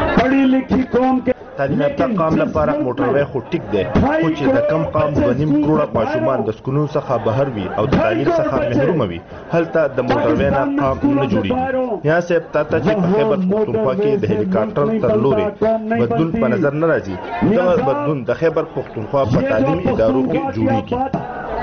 Speaker 20: تعلیم یافته قام لپاره موټروی خو ټیک دی، خو چې د کم قام دوه نیم کروړه ماشومان د سکونو څخه بهر وي او د تعلیم څخه محرومه وي، هلته د موټروی نه قام نه جوړېږي. یا صاحب تا ته چې په خیبر پختونخوا کې د هلیکاپټر تر لوري بدلون په نظر نه راځي، دغه بدلون د خیبر پختونخوا په تعلیمي ادارو کې جوړېږي.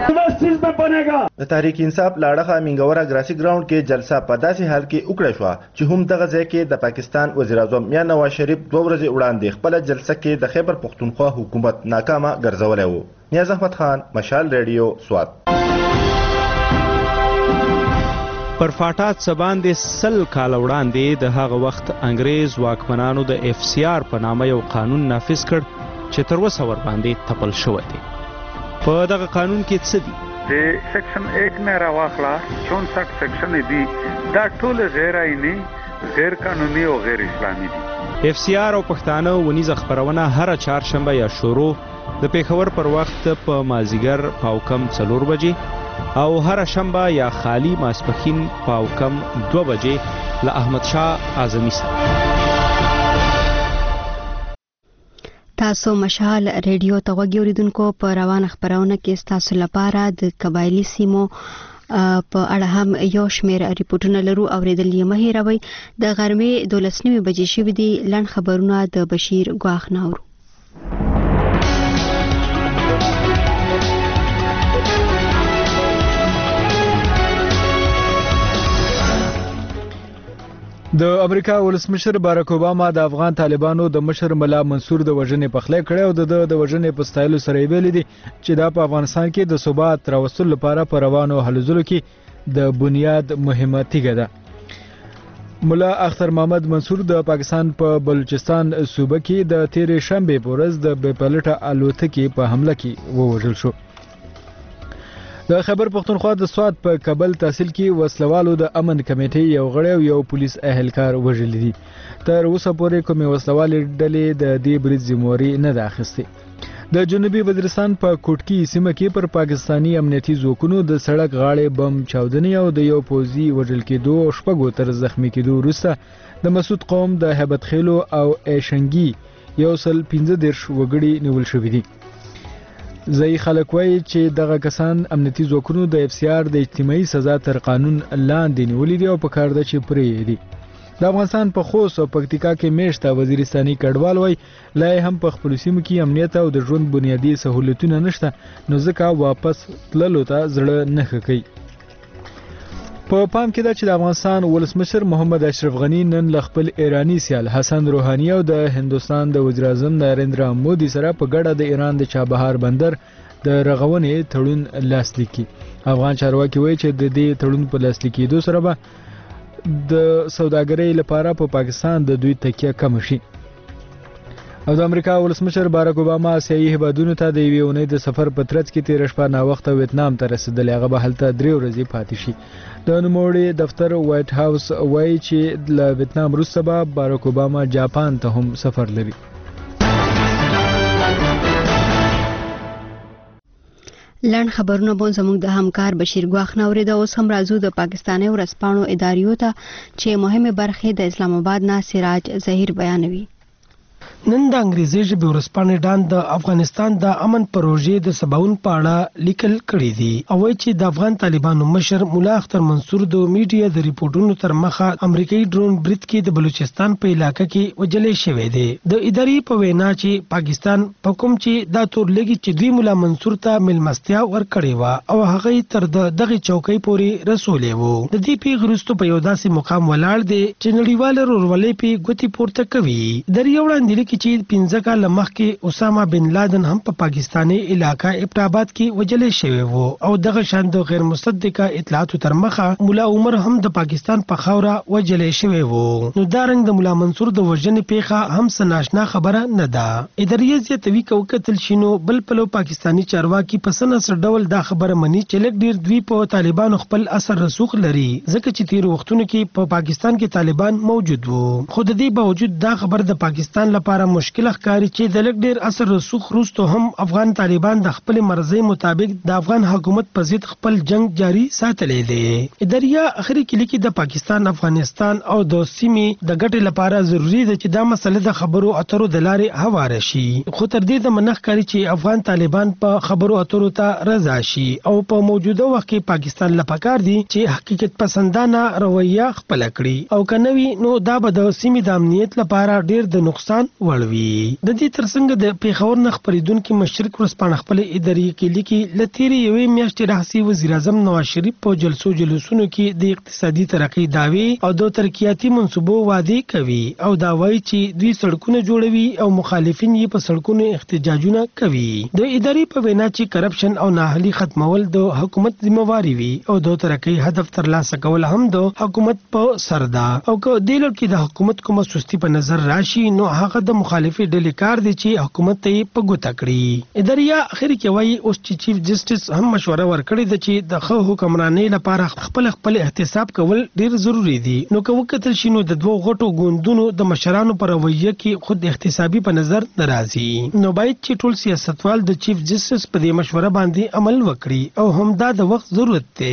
Speaker 20: د تحریک انصاف لاړخه منګوره ګراسي ګراوند کې جلسه په داسې حال کې وکړه شوه چې هم دغه ځای کې د پاکستان وزیر اعظم میاں نواز شریف دوه ورځې وړاندې خپله جلسه کې د خیبر پختونخوا حکومت ناکامه ګرځولی و. نیاز احمد خان، مشال ریډیو، سوات.
Speaker 19: پر فاټا څه باندې سل کاله وړاندې د هغه وخت انګریز واکمنانو د اف سی آر په نامه یو قانون نافذ کړ چې تر اوسه ورباندې تپل شوی دی. په دغه قانون کې څه دي؟
Speaker 21: د سیکشن ایک نه راواخله چونسٹھ سیکشن دي، دا ټول غیر آئینی، غیر قانوني او غیر اسلامي دي.
Speaker 19: اف سی آر او پښتانه ونیزه خبرونه هر چهارشنبه یا شروع د پیښور پر وخت په مازیګر پاوکم څلور بجې او هر شنبه یا خالی ماسپښین پاوکم دوه بجې له احمد شاه اعظمي سره.
Speaker 1: تاسو مشال ریډیو ته غوږی اوریدونکو په روان خبرونه کې تاسو لپاره د قبایلی سیمو په اړه هم یو شمېر ریپورتونه لرو اوریدل یې مه هیروئ. د غرمې دولس نیمې بجې شوي دي. لنډ خبرونه د بشیر ګواخ ناورو.
Speaker 2: د امریکا ولسمشر باراک اوباما د افغان طالبانو د مشر ملا منصور د وژنې پخلی کړی او د د وژنې په ستایلو سره یې ویلي دي چې دا په افغانستان کې د ثبات راوستلو لپاره په روانو هلو ځلو کې د بنیاد مهمه تیږه ده. ملا اختر محمد منصور د پاکستان په بلوچستان صوبه کې د تیرې شنبې په ورځ د بې پلټه الوتکې په حمله کې ووژل شو. د خیبر پختونخوا د سوات په کابل تحصیل کې وسلوالو د امن کمیټې یو غړی او یو پولیس اهلکار وژلي دي. تر اوسه پورې کومې وسلوالې ډلې د دې برید ذمہواري نه ده اخیستې. د جنوبي وزیرستان په کوټکی سیمه کې پر پاکستانی امنیتي ځواکونو د سړک غاړې بم چاودنې او د یو پوځي وژل کېدو او شپږو تر زخمی کېدو وروسته د مسعود قوم د هیبت خیلو او ایشنګي یو سل پنځه دېرش وګړي نیول شوي دي. ځایي خلک وایي چې دغه کسان امنیتي ځواکونو د اف سی آر د اجتماعي سزا تر قانون لاندې نیولي دي او په کار ده چې پرې دي. د افغانستان په خوست او پکتیکا کې میشته وزیرستاني کډوال وایي لا هم په خپلو سیمو کې امنیت او د ژوند بنیادي سهولتونه نشته نو ځکه واپس تللو ته زړه نه ښه کوي. په پام کې ده چې د افغانستان ولسمشر محمد اشرف غنی نن له خپل ایرانی سیال حسن روحانی او د هندوستان د وزیر اعظم نریندرا مودي سره په ګډه د ایران د چابهار بندر د رغونې تړون لاسلیک کړي. افغان چارواکي وایي چې د دې تړون په لاسلیک کېدو سره به د سوداګرۍ لپاره په پاکستان د دوی تکیه کم شي. او د امریکا ولسمشر باراک اوباما آسیایي هیوادونو ته د یوې اونۍ د سفر په ترڅ کې تېره شپه ناوخته ویتنام ته رسېدلی. هغه به هلته درې ورځې پاتې شي. د نوموړي دفتر وایټ هاوس وایي چې له ویتنام وروسته به باراک اوباما جاپان ته هم سفر لري.
Speaker 1: لنډ خبرونه به زموږ د همکار بشیر ګواخ ناورید. اوس هم راځو د پاکستاني ورځپاڼو اداریو ته چې مهمه برخې د اسلام آباد نه سراج ظهیر بیانوي.
Speaker 3: نن د انګریزي ژبې ورځپاڼې ډان د افغانستان د امن پروژې د سباون په اړه لیکل کړي دي او وایي چې د افغان طالبانو مشر مولا اختر منصور د میډیا د ریپورتونو تر مخه امریکایي ډرون برید کې د بلوچستان په علاقې کې وجلې شوې دي. د ادارې په وینا چې پاکستان په کوم چې دا تور لګي چې دوی مولا منصور ته ملمستیا ورکړې و او هغه تر دغه چوکۍ پورې رسولې وو. د دې پیښې وروسته په یو داسې مقام ولاړ دی چې نړیوال ورولې په ګوتی پورته کوي. د یو وړاندې کې چې پنځه کاله مخکې اسامه بن لادن هم په پاکستاني علاقہ ابټاباد کې وجلې شوی وو او دغه شان د غیر مصدقه اطلاعاتو تر مخه مولا عمر هم د پاکستان په خاوره وجلې شوی وو. نو دا رنګ د مولا منصور د وژنې پیښه هم سناشنا خبره نه ده. ادارې زیاتوي کو کتل شینو بل پلو پاکستانی چارواکي په سنسر ډول دا خبره مني چې لږ ډیر دوی په طالبانو خپل اثر رسوخ لري ځکه چې تیر وختونو کې په پاکستان کې طالبان موجود وو. خو د دې باوجود دا خبر د پاکستان لپاره مشکل ښکاري چې د لږ ډیر اثر رسوخ وروسته هم افغان طالبان د خپل مرزي مطابق د افغان حکومت په ضد خپل جنگ جاری ساتلی دی. ادارې اخري کې لیکي د پاکستان افغانستان او د سیمې د ګټې لپاره ضروری ده چې دا مسله د خبرو اترو د لارې هواره شي. خو تر دې د منخ کاری چې افغان طالبان په خبرو اترو ته رضا شي او په موجوده وخت کې پاکستان لپاره دي چې حقیقت پسندانه رویه خپل کړي او کنوي نو دا به د سیمې د امنیت لپاره ډیر د نقصان وړوي. د دې ترڅنګ د پیښور نه خبرېدونکو مشرق ورځپاڼه خپل ادارې کې لیکي لتیری یوې میاشتې راهسي وزیر اعظم نواز شریف په جلسو جلوسونو کې د اقتصادي ترقۍ دعوی او د ترقیاتي منصوبو وعده کوي او دا وایي چې دوی سړکونه جوړوي او مخالفین یې په سړکونو احتجاجونه کوي. د ادارې په وینا چې کرپشن او نااهلي ختمول د حکومت ذمہواری وي او د ترقۍ هدف ترلاسه کول هم د حکومت په سر ده او که د لړ کې د حکومت کومه سستی په نظر راشي نو هغه د د مخالفي ډلې کار دی چې حکومت ته په ګوته کړي. اداریا اخر کې وایي اوس چې چیف جسټس هم مشوره ورکړې ده چې د ښه حکمرانۍ لپاره خپل خپل احتساب کول ډیر ضروری دي. نو که وکتل شي نو د دوه غټو ګوندونو د مشرانو پر رویه کې خود احتسابي په نظر ناراضي. نو باید چې ټول سیاستوال د چیف جسټس په دې مشوره باندې عمل وکړي او همدا د وخت ضرورت دی.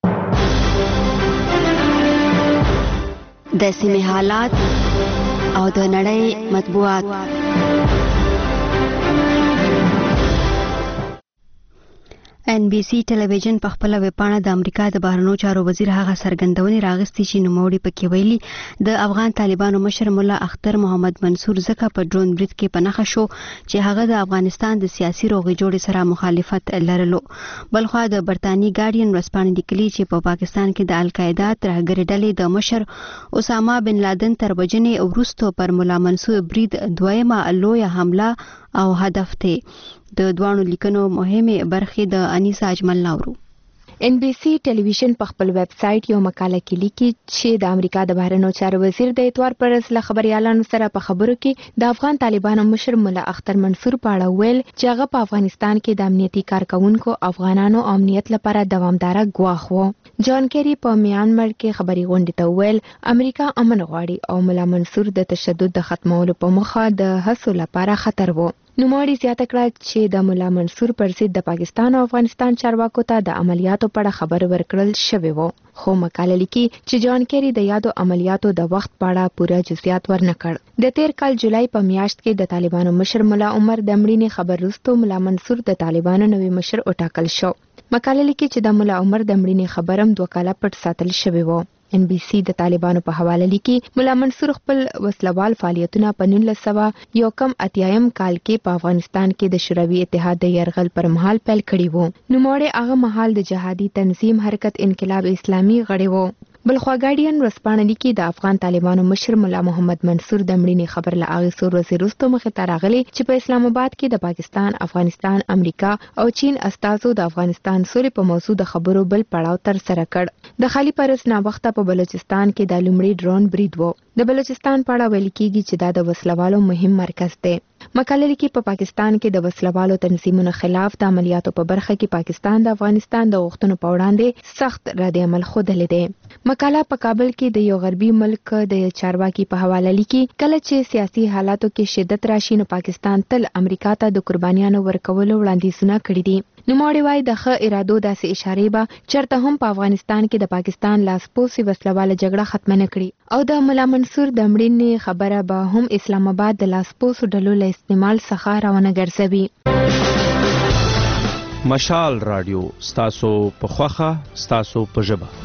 Speaker 1: د سیمې حالات او د نړۍ مطبوعات. ان بي سي ټلویزیون په خپل ویبپاڼه د امریکا د بهرنیو چارو وزیر هغه سرګندونې راغستې چې نوموړي پکې ویلي د افغان طالبانو مشر مولا اختر محمد منصور ځکه په ډرون برید کې په نښه شو چې هغه د افغانستان د سیاسي روغې جوړې سره مخالفت لرلو. بلخوا د برتانیې ګارډین ورځپاڼې لیکلي چې په پاکستان کې د القاعده ترهګرې ډلې د مشر اسامه بن لادن تر وژنې وروسته پر مولا منصور برید دویمه لویه حمله او هدف دی. د دوانو لیکنو مهمه برخې د انیسا اجمل ناورو.
Speaker 4: ان بي سي ټلویزیون په خپل ویب سټ یو مقاله کې لیکي چې د امریکا د بهرنیو چارو وزیر د اتوار پر ورځ له خبريالانو سره په خبرو کې د افغان طالبانو مشر مولا اختر منصور په اړه ویل چې هغه په افغانستان کې د امنیتي کارکونکو افغانانو امنیت لپاره دوامداره ګواښ و. جان کیری په میانمار کې خبري غونډې ته ویل امریکا امن غواړي او مولا منصور د تشدد د ختمولو په موخه د هڅو لپاره خطر و. نوموړي زیاته کړه چې د مولا منصور پر ضد د پاکستان او افغانستان چارواکو ته د عملیاتو په اړه خبر ورکړل شوی و. خو مقاله لیکي چې جان کیری د یادو عملیاتو د وخت په اړه پوره جزئیات ورنکړ. د تیر کال جولای په میاشت کې د طالبانو مشر مولا عمر د مړینې خبر وروسته مولا منصور د طالبانو نوی مشر وټاکل شو. مقاله لیکي چې د مولا عمر د مړینې خبرم دوه کاله پټ ساتل شوی و. ان بي سي د طالبانو په حواله لیکي مولا منصور خپل وسلوال فعالیتونه په نولس سوه یو کم اتیایم کال کې په افغانستان کې د شوروي اتحاد د یرغل پر مهال پیل کړی وو. نوموړی هغه مهال د جهادي تنظیم حرکت انقلاب اسلامي غړی وو. بلخوا ګارډین ورځپاڼه لیکي د افغان طالبانو مشر مولا محمد منصور د مړینې خبر له هغې څو ورځې وروسته مخې ته راغلی چې په اسلام آباد کې د پاکستان، افغانستان، امریکا او چین استازو د افغانستان سولې په موضوع د خبرو بل پړاو ترسره کړ. د خالي پرس ناوخته په بلوچستان کې د لومړي ډرون برید و. د بلوچستان په اړه ویل کېږي چې دا د وسلوالو مهم مرکز دی. مقاله لیکي په پاکستان کې د وسلوالو تنظیمونو خلاف د عملیاتو په برخه کې پاکستان د افغانستان د غوښتنو په وړاندې سخت رد عمل ښودلی دی. مقاله په کابل کې د یو غربي ملک د چارواکي په حواله لیکي کله چې سیاسي حالاتو کې شدت راشي نو پاکستان تل امریکا ته د قربانیانو ورکولو وړاندیزونه کړي دي. نوموړی وایي د ښه ارادو داسې اشارې به چېرته هم په افغانستان کې د پاکستان لاسپوڅې وسلواله جګړه ختمه نه کړي او د مولا منصور د مړینې خبره به هم اسلام آباد د لاسپوڅو ډلو له استعمال څخه راونه ګرځوي.
Speaker 19: مشال رادیو ستاسو په خوښه ستاسو په ژبه.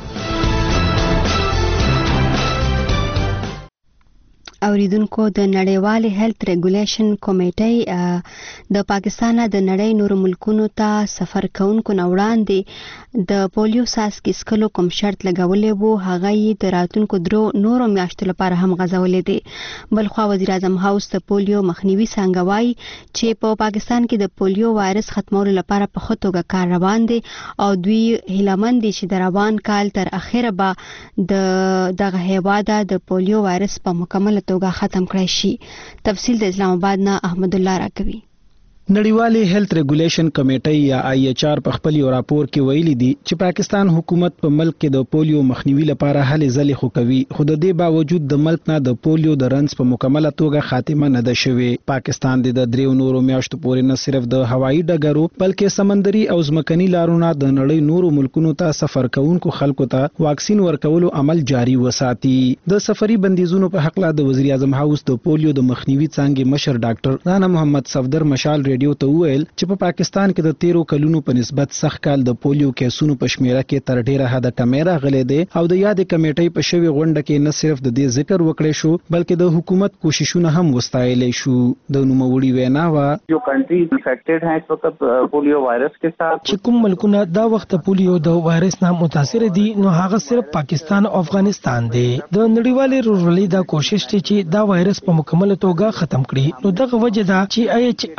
Speaker 1: اوریدونکو د نړیوالې هیلث ریګولیشن کمیټې د پاکستان د نړۍ نورو ملکونو ته سفر کوونکو نه وړاندې د پولیو څاڅکي څښلو کوم شرط لګولی و هغه یې د راتلونکو درو نورو میاشتو لپاره هم غځولی دی. بلخوا وزیر اعظم هاوس د پولیو مخنیوي څانګه وایي چې په پاکستان کې د پولیو وایرس ختمولو لپاره په ښه توګه کار روان دی او دوی هیلهمند دي چې د روان کال تر اخره به د دغه هیواده د پولیو وایرس په مکمله توګه ختم کړی شي. تفصیل د اسلام آباد نه احمد الله راکوي.
Speaker 22: نړیوالې هیلث ریګولیشن کمیټې یا آی ایچ آر په خپل یو راپور کې ویلي دي چې پاکستان حکومت په ملک کې د پولیو مخنیوي لپاره هلې ځلې خو کوي خو د دې باوجود د ملک نه د پولیو د رنځ په مکمله توګه خاتمه نه ده شوې. پاکستان د دریو نورو میاشتو پورې نه صرف د هوایي ډګرو بلکې سمندري او ځمکني لارونو د نړۍ نورو ملکونو ته سفر کوونکو خلکو ته واکسین ورکولو عمل جاري وساتي. د سفري بندیزونو په حق لا د وزیر اعظم هاوس د پولیو د مخنیوي څانګې مشر ډاکټر رانا محمد صفدر مشال ریډیو ته وویل چې په پاکستان کې د تیرو کلونو په نسبت سخت کال د پولیو کیسونو په شمیره کې تر ډیره حده کمی راغلی دی او د یادې کمیټې په شوې غونډه کې نه صرف د دې ذکر وکړی شو بلکې د حکومت کوششونه هم وستایلی شو. د نوموړي وینا وا
Speaker 23: جو کنټری انفیکټډ ہیں اس وخت پولیو وایرس کے ساتھ
Speaker 3: چې کوم ملکونه دا وخت پولیو د وایرس نه متاثر دي نو هغه صرف پاکستان او افغانستان دی. د نړیوالې ورورولۍ دا کوشش دی چې دا وایرس په مکمله توګه ختم کړي. نو دغه وجه ده چې آی ایچ آر هر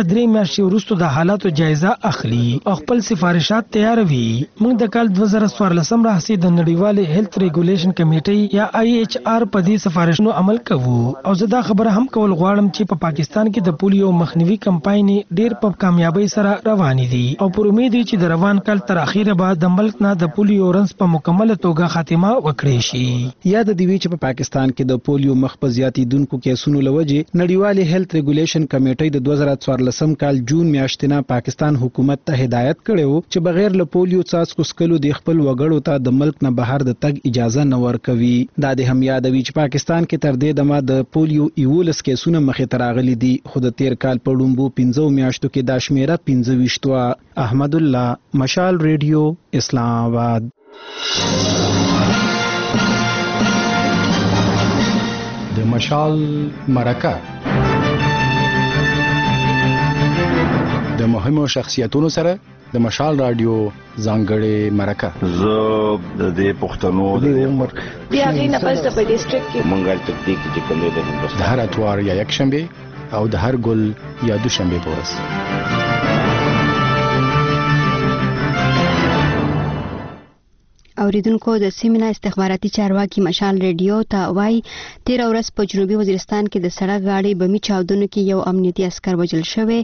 Speaker 3: هر درې میاشتې وروسته د حالاتو جایزه اخلي او خپل سفارشات تیاروي. موږ د کال دوه زره څوارلسم راهیسې د نړیوالې هیلث ریګولیشن کمیټې یا آی ایچ آر په دې سفارشونو عمل کوو او زه دا خبره هم کول غواړم چې په پاکستان کې د پولیو مخنیوي کمپاین ډیر په کامیابی سره روان دي او پر امید چې د روان کال تر اخیره به د ملک نه د پولیو رنس په مکمله توګه خاتمه وکړي شي.
Speaker 22: یاد دی چې په پاکستان کې د پولیو مخ په زیاتیدونکو کیسونو لوجه نړیوالې هیلث ریګولیشن کمیټې د دوه زره څوارلسم کال جون میاشتې نه پاکستان حکومت ته هدایت کړو چې بغیر له پولیو څاڅکو څکلو د خپل وګړو ته د ملک نه بهر د تګ اجازه نه ورکوي. دا د هم یادوي چې پاکستان کې تر دې دمه د پولیو یولس کیسونه مخې ته راغلي دي خو د تیر کال په ډومبو پنځو میاشتو کې دا شمیره پنځه ویشت وه. احمد الله، مشال ریډیو، اسلام آباد.
Speaker 5: د مشال مرکه د مهمو شخصیتونو سره د مشال رادیو ځانګړې مرکه.
Speaker 17: زه د دې پښتنو د عمر
Speaker 6: بیا غي نه پس په ډیسټریکټ کې
Speaker 17: منګل تکتیک چې کوم دی
Speaker 5: د هر اتوار یا یک شنبه او د هر ګل یا دوشنبه په ورځ.
Speaker 1: اوریدونکو د سیمه استخباراتي چارواکي مشال ریډیو ته وای تیر ورځ په جنوبي وزیرستان کې د سړک غاړې بمی چاودنو کې یو امنیتي عسكر وژل شوی.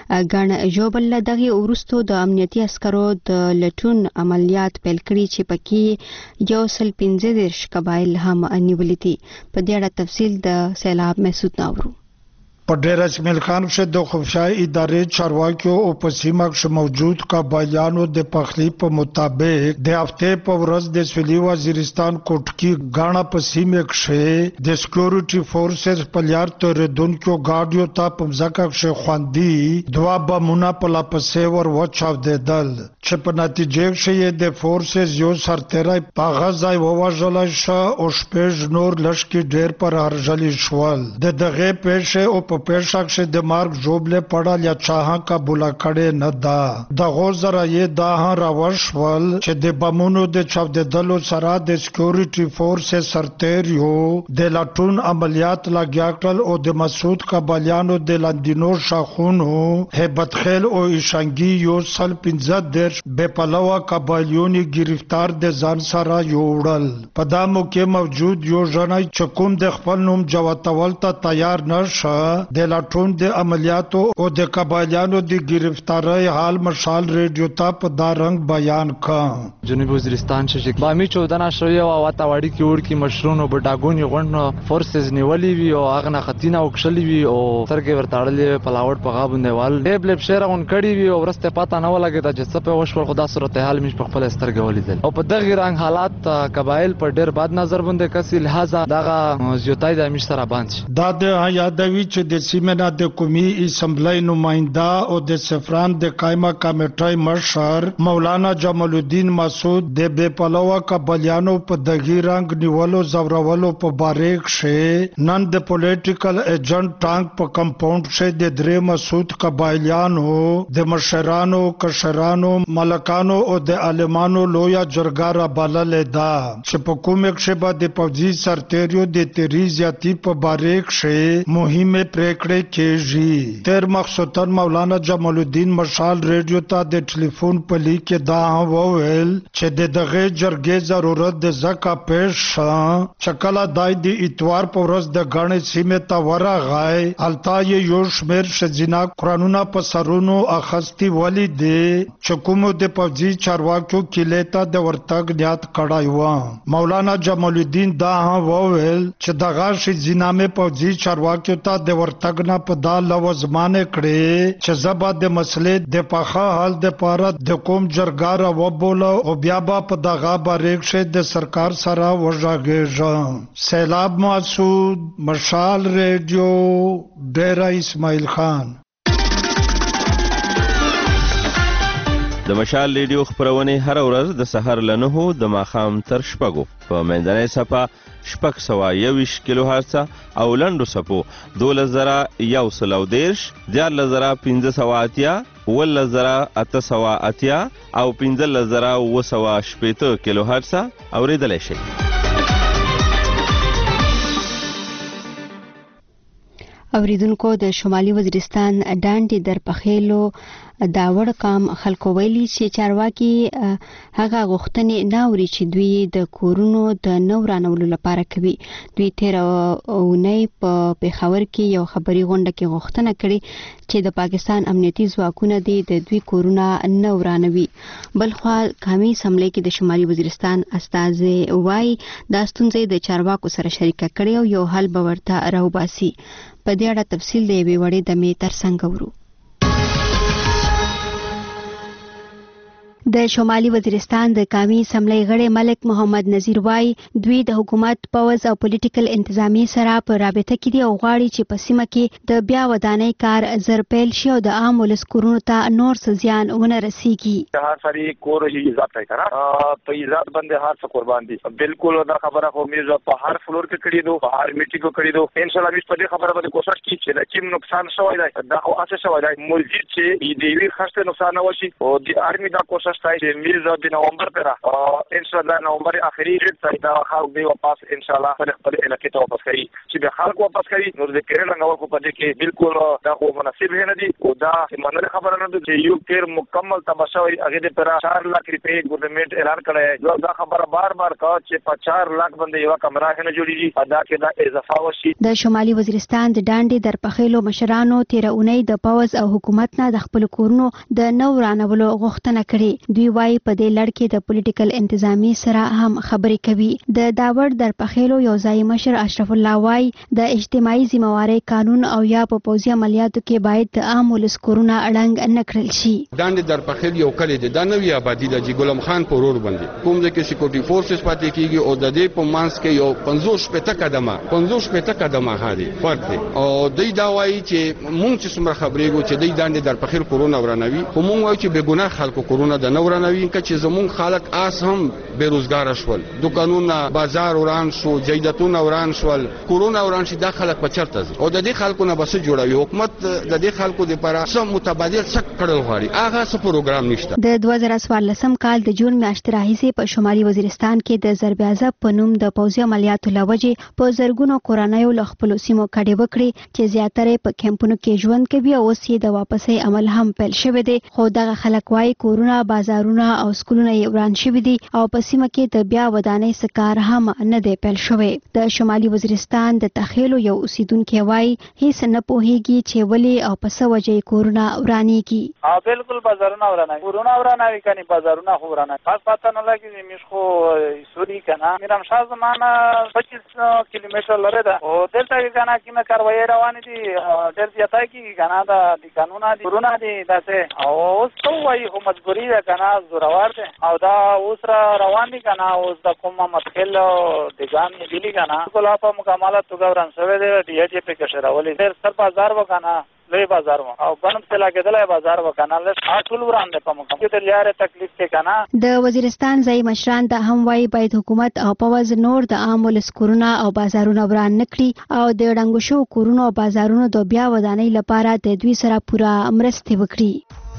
Speaker 1: ګڼ جوبل دغه ورستو د امنیتي عسکرو د لټون عملیات پیل کړي چې پکې یو سل پنځه دیرش قبایل هم نیولې دي. په دې اړه تفصیل د سیلاب محسود ناورو.
Speaker 9: په ډیر اسماعیل خان شه د خفشای ادارې چارواکیو او په سیمه کې موجود قبایلیانو د پخلی په مطابق د هفته په ورځ د سویلي وزیرستان کوټکی غاڼه په سیمه کې د سکیورټي فورسز په لار تر دونکو ګاډیو ته په ځکه کې خواندي دوا بمونه په لاپسې ور وچاو دیدل چې په نتیجه کې د فورسز یو سرتیری په غزای وواژل شو او شپږ نور لشکې ډیر پر هرجلی شول. د دغه پېښه او په پیښه کې د مارک جوبله پړل یا چاها کا بولا کړي نه دا د غوزره یې دا راوښول چې د بمونو د چاودېدلو سره د سکیورټي فورسز سرتیریو د لټون عملیات لګیا کړل او د مسعود قبالیانو د لاندینو شاخونو هیبت خیل او ایشانګي یو سل پنځه درش بے پلوه قبالیونی گرفتار د ځان سره یوړل. په دا موقع موجود یو ژوندۍ چکم د خپل نوم جواتول ته تیار نشه د لاټون د عملیاتو او د قبایلیانو د گرفتاری حال مشال ریډیو ته په دا رنگ بیان کړ.
Speaker 24: جنوبي وزیرستان چې بامی چودنه شوی او واتاوړی کې ور کې مشرونو بډاګونی غونډه فورسز نیولې وی او هغه نه خطینه وکښلې وی او ترګه ورتاړلې پلاوړ په غابونه وال ډېب لب شهرون کړي وی او ورسته پاته نه ولګی د چې په وشور خدا صورت حال مش په خپل سترګې ولیدل او په دغه رنگ حالات قبایل په ډېر بد نظر باندې کسي لہذا دغه زیاتای د امیر سره باندې
Speaker 9: دا د یادوي چې د سیمه د قومي اسمبلی نماینده او د سفران د قائمه کمیټې مشر مولانا جمال الدین مسعود د بے پلوه قبایلیانو په دغه رنگ نیولو زورولو په باریک شه نن د پولیټیکل ایجنټ ټانک په کمپاوند شه د درې مسعود قبایلیانو د مشرانو کشرانو ملکانو او د عالمانو لویا جرګه را بلل دا چې په کومه کې به د پوځي سرتیریو د تریزیاتی په باریک شه مهمه پریکړې کېږي. تیر مخصوصا مولانا جمال الدین مشال ریډیو ته د ټلیفون په لیک کې دا وویل چې د دغه جرګې ضرورت د زکه پېښ چې کله دای د اتوار په ورځ د غاڼې سیمه ته ورغای التا یې یو شمیر شجنا قانونا په سرونو اخستی ولی دی چې کوم د پوځي چارواکیو کلیته د ورتګ نیت کړای و. مولانا جمال الدین دا وویل چې دغه شجنامه پوځي چارواکیو ته د ورتګ نه په دا لوزمانه کړي چې زبا د مسلې د پخا حل د پاره د کوم جرګار و بوله او بیا په دغه باریک شه د سرکار سره وژاګېږي. سیلاب مسعود، مشال ریډیو، ډیرا اسماعیل خان.
Speaker 25: د مشال ریډیو خبرونه هر ورځ د سحر لنهو د ماخام تر شپږو په منځنۍ صفه شپږ سوه یوویشت کیلو هرڅه او لنډو څپو دولس زره یو سل او دېرش دیارلس زره پنځه سوه اتیا اوولس زره اته سوه اتیا او پنځلس زره اووه سوه شپېته کیلو هرڅه اورېدلی شئ.
Speaker 1: اوریدونکو د شمالي وزیرستان ډانډي در پخېلو داوړ کام خلکو ویلي چې چارواکي هغه غوښتنې نه اوري چې دوی د کورونو د نو رانولو لپاره کوي. دوی تیر اونۍ په پېښور کې یو خبري غونډه کې غوښتنه کړې چې د پاکستان امنیتي ځواکونه د دوی کورونه نو رانوي. بلخوا قومي اسمبلی کې د شمالي وزیرستان استازي وای دا ستونزې د چارواکو سره شریکه کړي او یو حل به ورته راوباسي. په دې اړه تفصیل دی وی وړي د می تر څنګه ورو. د شمالي وزیرستان د قومي اسمبلی غړي ملک محمد نذیر وای دوی د حکومت پوز او پولیټیکل انتظامی سره په رابطه کې دي او غواړي چې په سیمه کې د بیا ودانۍ کار زر پیل شي او د عام ولس کورونو ته نور څه زیان ونه رسیږي.
Speaker 7: هر سری کور یې عزت کوي کنه په عزت باندې هر څه قربان دي. بالکل دا خبره خو میز په هر فلور کې کړی دو په هر میټینګ کې کړی دو. ان شاء الله په دې خبره باندې کوشش کوي چې د چیم نقصان شوی دی دا خو اساس شوی دی مسجد چې دی وی خسته نقصان نه وشي او د ارمی دا کوشش کوي میز د نومبر پر ان شاء الله نومبر اخري ډیټ دا خلک دی واپس ان شاء الله په خپل علاقې ته واپس کوي چې به خلک واپس کوي نو د کېرل نو کو پدې کې بالکل دا خو مناسب نه دي او دا منل خبره نه ده چې یو تیر مکمل تباشوي هغه د پر چار لک روپے ګورنمنت اعلان کړی دا خبره بار بار کا چې په چار لک باندې یو کمره نه جوړیږي ادا کې دا اضافه وشي.
Speaker 1: د شمالي وزیرستان د ډانډي در پخېلو مشرانو تیر اونۍ د پوز او حکومت نه د خپل کورونو د نو رانولو غوښتنه کړې. دوی وايي په دې لړ کې د پولیټیکل انتظامی سره هم خبرې کوي. د داوړ در پخېلو یو ځای مشر اشرف الله وای د اجتماعي ذمہواری قانون او یا په پوزي عملیاتو کې باید د عام ولس کورونه اړنګ نه کړل شي.
Speaker 10: داندې در پخېل یو کلی دی دا نوې آبادی د ګلم خان په رور باندې کوم ځای کې سکیورټي فورسز پاتې کیږي او د دې په مانس کې یو پنځوس پته قدمه پنځوس پته قدمه هادي فرق دی او دوی دا وایي چې مونږ چې څومره خبرېږو چې دوی داندې در پخېل کورونه ورانوي خو مونږ وایو چې بې ګناه خلکو کورونه د نه ورانوي چې زمون خلک آس هم بیروزګار شول دکانونه بازار وران شو جیدتونه وران شول کورونه وران شي دا خلک په چرته او د دې خلکو نه بس جوړوي حکومت د دې خلکو لپاره سم متبادل څک کړل غواړي هغه څه پروګرام نشته.
Speaker 1: د دوه زره څوارلسم کال د جون میاشتې راهیسې په شمالي وزیرستان کې د ضرب عذاب په نوم د پوځي عملیاتو لوجې په زرګونو کورنیو له خپلو سیمو کډې وکړې چې زیاتره په کیمپونو کې ژوند کوي او اوس یې د واپسۍ عمل هم پیل شوی دی خو دغه خلک وايي کورونه بازارونه او سکولونه یې وران شوي دي او په سیمه کې د بیا ودانۍ څه کار هم نه دی پیل شوی. د شمالي وزیرستان د تخیلو یو اوسیدونکی وایي هیڅ نه پوهیږي چې ولې او په څه وجه یې کورونه ورانیږي.
Speaker 21: بالکل بازارونه ورانوي کورونه ورانوي کني بازارونه خو ورانوي خاص پته نه لګي میش خو سوري کنه میرم شاه زمانہ پچیس کیلومتر لره ده او دلته کنه کینه کاروایی روان دي ډېر زیاته کی کنه دا د قانون دي کورونه دي داسه او اوس څو وایي خو مجبوری ده کنه زورور ده او دا اوس را روان دي کنه اوس د کومه متخل د ځان دی کنه کله په مکمله توګه وران شوی دی ډي ایچ پی کې شراولې ډېر سر بازار وکنه لوی بازار و او بنم سلا کېدلای بازار وکنه له ټول وران ده په مکمل کې لاره تکلیف کې کنه.
Speaker 1: د وزیرستان ځای مشران د هم وايي باید حکومت او پوز نور د عام ولس کورونه او بازارونه وران نکړي او د ډنګو شو کورونو او بازارونو د بیا ودانۍ لپاره د دوی سره پوره مرستې وکړي.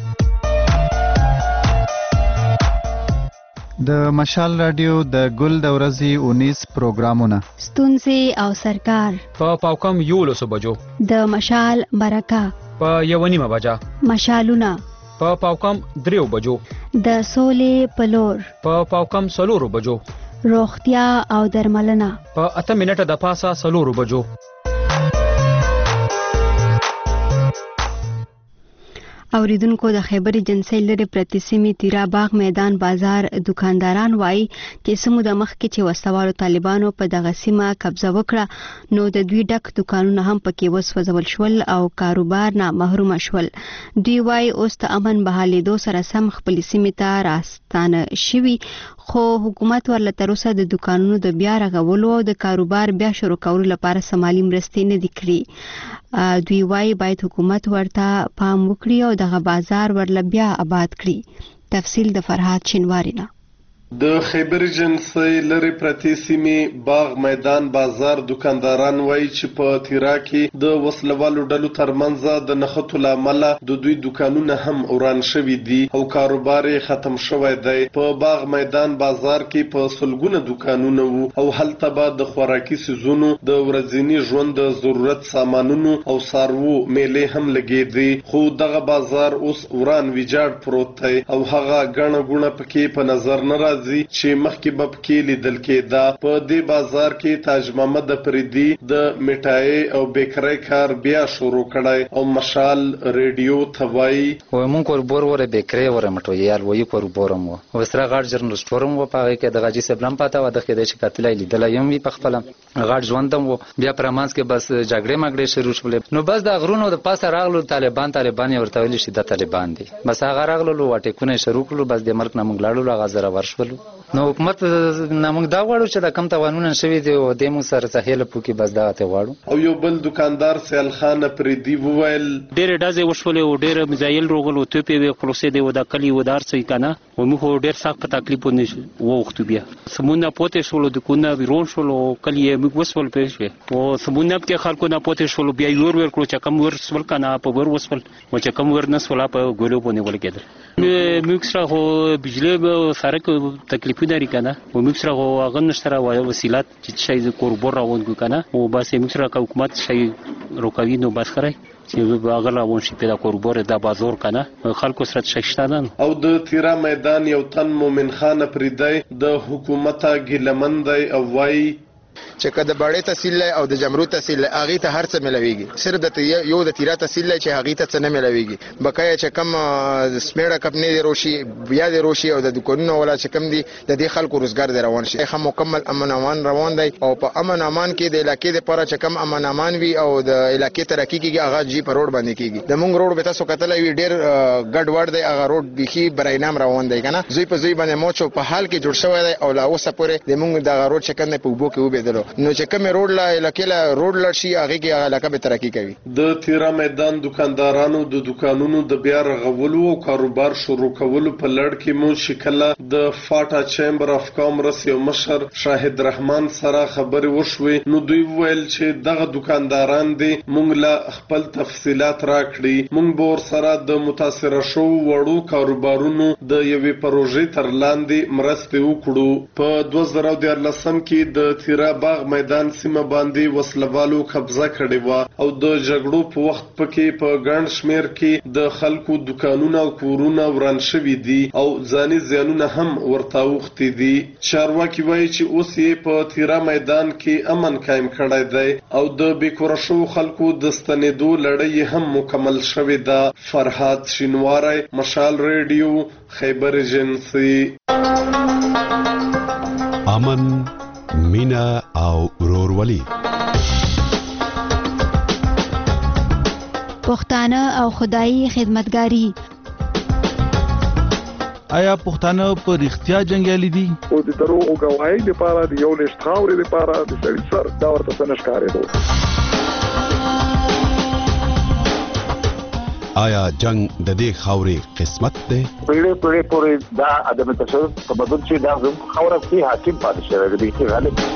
Speaker 12: د مشال رادیو د ګل د ورځې اونیس پروګرامونه
Speaker 1: ستونزې او سرکار
Speaker 2: په پاوکم یولسو بجو
Speaker 1: د مشال برکه
Speaker 2: په یو نیمه بجا
Speaker 1: مشالونه
Speaker 2: په پاوکم دریو بجو
Speaker 1: د سولې پلور
Speaker 2: په پاوکم سلورو بجو
Speaker 1: روغتیا او درملنه
Speaker 2: په اته منټه د پاسه سلورو بجو.
Speaker 1: اوریدونکو د خیبر ایجنسی لري پرتی سیمې تیرا باغ میدان بازار دکانداران وایي چې سمو د مخ کې چې وسوالو طالبانو په دغه سیمه قبضه وکړه نو د دوی ډک دکانونه هم پکې وسوځول شول او کاروبار نه محروم شول. دوی وایي اوس ته امن بحالېدو سره سم خپل سیمې ته راستانه شوي خو حکومت ورله تر اوسه د دکانونو د بیا رغولو او د کاروبار بیا شروع کولو لپاره سمالي مرستې نه دي کړې. دوی وایي باید حکومت ورته پام وکړي او دغه بازار ورله بیا آباد کړي. تفصیل د فرهاد شینواری نه.
Speaker 13: د خیبر ایجنسۍ لري پرتې سیمې باغ میدان بازار دکانداران وایي چې په تیرا کې د وسلوالو ډلو ترمنځ د نښتو له امله د دوی دکانونه هم وران شوي دي او کاروبار یې ختم شوی دی. په باغ میدان بازار کې په سلګونه دکانونه وو او هلته به د خوراکي څیزونو د ورځني ژوند د ضرورت سامانونو او څاروو میلې هم لګېدې، خو دغه بازار اوس وران ویجاړ پروت دی او هغه ګڼه ګوڼه پکې په نظر نه راځي چې مخکې به پکې لیدل کېده. په دې بازار کې تاج محمد افریدي د میټایي او بیکرۍ کار بیا شروع کړی او مشال ریډیو ته وایي
Speaker 14: مونږ کوربور وره بیکرۍ وره مټویال وایي کوربورم و وسره غاټ جرنل سټورم و په هغې کې د غاجي صاحب لم پاته وه د کېدی چې قاتلی لیدلی یم وي په خپله غاټ ژوندم و. بیا په رمانځ کې بس جګړې مګړې شروع شولې نو بس د غرونو د پاسه راغلو طالبان طالبان یې ورته ویلي چې دا طالبان دي. بس هغه راغللو واټیکونه یې شروع کړلو. بس د ملک نه موږ لاړلو هغه زره ور شولو. نو حکومت نه موږ دا غواړو چې د کم تاوانونه شوي دي او دې موږ سره څه هیله وکړي، بس دغه ته غواړو.
Speaker 13: او یو بل دکاندار سیال خان افریدي وویل
Speaker 15: ډېرې ډزې وشولې او ډېر میزایل روغلو توپې وې خلاصېدې و دا کلي و دا هر څه که نه و موږ خو ډېر سخت په تکلیف واوښتو. بیا سمونه پوتې شولو دکونه ورون شولو کلي یې موږ وسول پوه شوې او سمونه پکې خلکو نه پوتې شولو. بیا یې ور ور کړو چې کم ور سول که نه په ور وسول او چې کم ور نه سول په ګولو باندې ولګېدل. موږ سره خو بجلې سړک تکلیفونه لري که نه و موږ سره خو هغه نشته را وسیلات چې شی کوربور راون کړو که نه او بس یې موږ سره که حکومت شی روکوي نو بس ښه چې هغه راون شي پیدا کوربور دا بازار که نه خلکو سره شی شته نه.
Speaker 13: او د تیرا میدان یو تن مومن خان افریدی د حکومت ګیلمن دی او وایي
Speaker 16: چې که د باړې تحصیل او د جمرود تحصیل هغې ته هر څه ملویږي، صرف د یو د تیرا تحصیل چې هغې ته څه نه ملویږي. بقایا چې کم سمیړه کمپنۍ دې روشي بیا دې روشي او د دکانونو والا چې کم دي د دې خلکو روزګار دې روان شي. ښه مکمل امن امان روان دی او په امن امان کې د علاقې دپاره چې کم امن امان وي او د علاقې ترقي کېږي هغه جي په روډ باندې کېږي. د مونږ روډ به تاسو کتلی وي ډېر ګډ وډ دی، هغه روډ بیخي براینام روان دی که نه زوی په زوی باندې موچ په حال کې جوړ شوی دی او لا اوسه پورې د مونږ دغه روډ چې کوم دی په اوبو کې وبېدلو نو چې کومې روډ لا علاقې لا روډ لړ شي هغې کې هغه علاقه به ترقي کوي.
Speaker 13: د تیرا میدان دکاندارانو د دکانونو د بیا رغولو او کاروبار شروع کولو په لړ کې مو شکله د فاټا چیمبر اف کامرس یو مشر شاهد رحمان سره خبرې وشوې. نو دوی وویل چې دغه دکانداران دي مونږ له خپل تفصیلات راکړي، مونږ به ورسره د متاثره شوو وړو کاروبارونو د یوې پروژې تر لاندې مرستې وکړو. په دوه زره دیارلسم کې د تیرا باغ میدان سیمه باندې وسلوالو قبضه کړې وه او د جګړو په وخت پکې په ګڼ شمیر کې د خلکو دکانونه او کورونه وران شوي دي او ځاني زیانونه هم ورته اوښتي دي. چارواکي وایي چې اوس یې په تیرا میدان کې امن قایم کړی دی او د بېکوره شوو خلکو د ستنېدو لړۍ هم مکمل شوې ده. فرهاد شینواری، مشال ریډیو، خیبر ایجنسي.
Speaker 16: امن، مینا او ورورولي.
Speaker 1: پښتانه او خدایي خدمتګاری.
Speaker 18: آیا پښتانه په رښتیا جنگیالي دي؟
Speaker 26: او د دروغو ګواهۍ لپاره د یو لښت خاورې لپاره د سړي سر دا ورته څه نه ښکارېدو.
Speaker 16: آیا جنگ د دې خاورې قسمت دی؟
Speaker 17: پیړۍ پیړۍ پورې دا عدم تشدد په بدل چې دا زموږ خاوره کې حاکم پاتې شوی دی چې غالب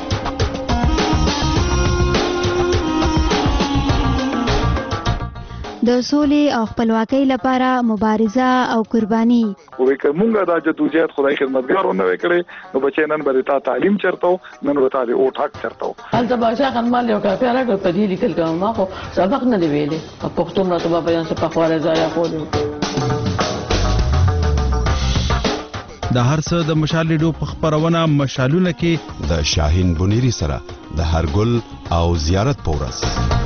Speaker 1: د سولې او خپلواکۍ لپاره مبارزه او قرباني.
Speaker 26: وې که مونږ دا جدوجہد خدای خدمتګار ونه وکړي نو بچی نن به تا تعلیم چرته نن به تا د اوټ حق چرته
Speaker 6: هلته بادشاه خان مال یو کافي راکړ په دې لیکل کوم ما خو سبق نه دی ویلې پښتو مراته به بیان څه په خواره ځای خو
Speaker 18: د هر څه د مشال ریډیو په خبرونه مشالونه کې
Speaker 16: د شاهین بنيري سره د هرګل او زیارت پورس.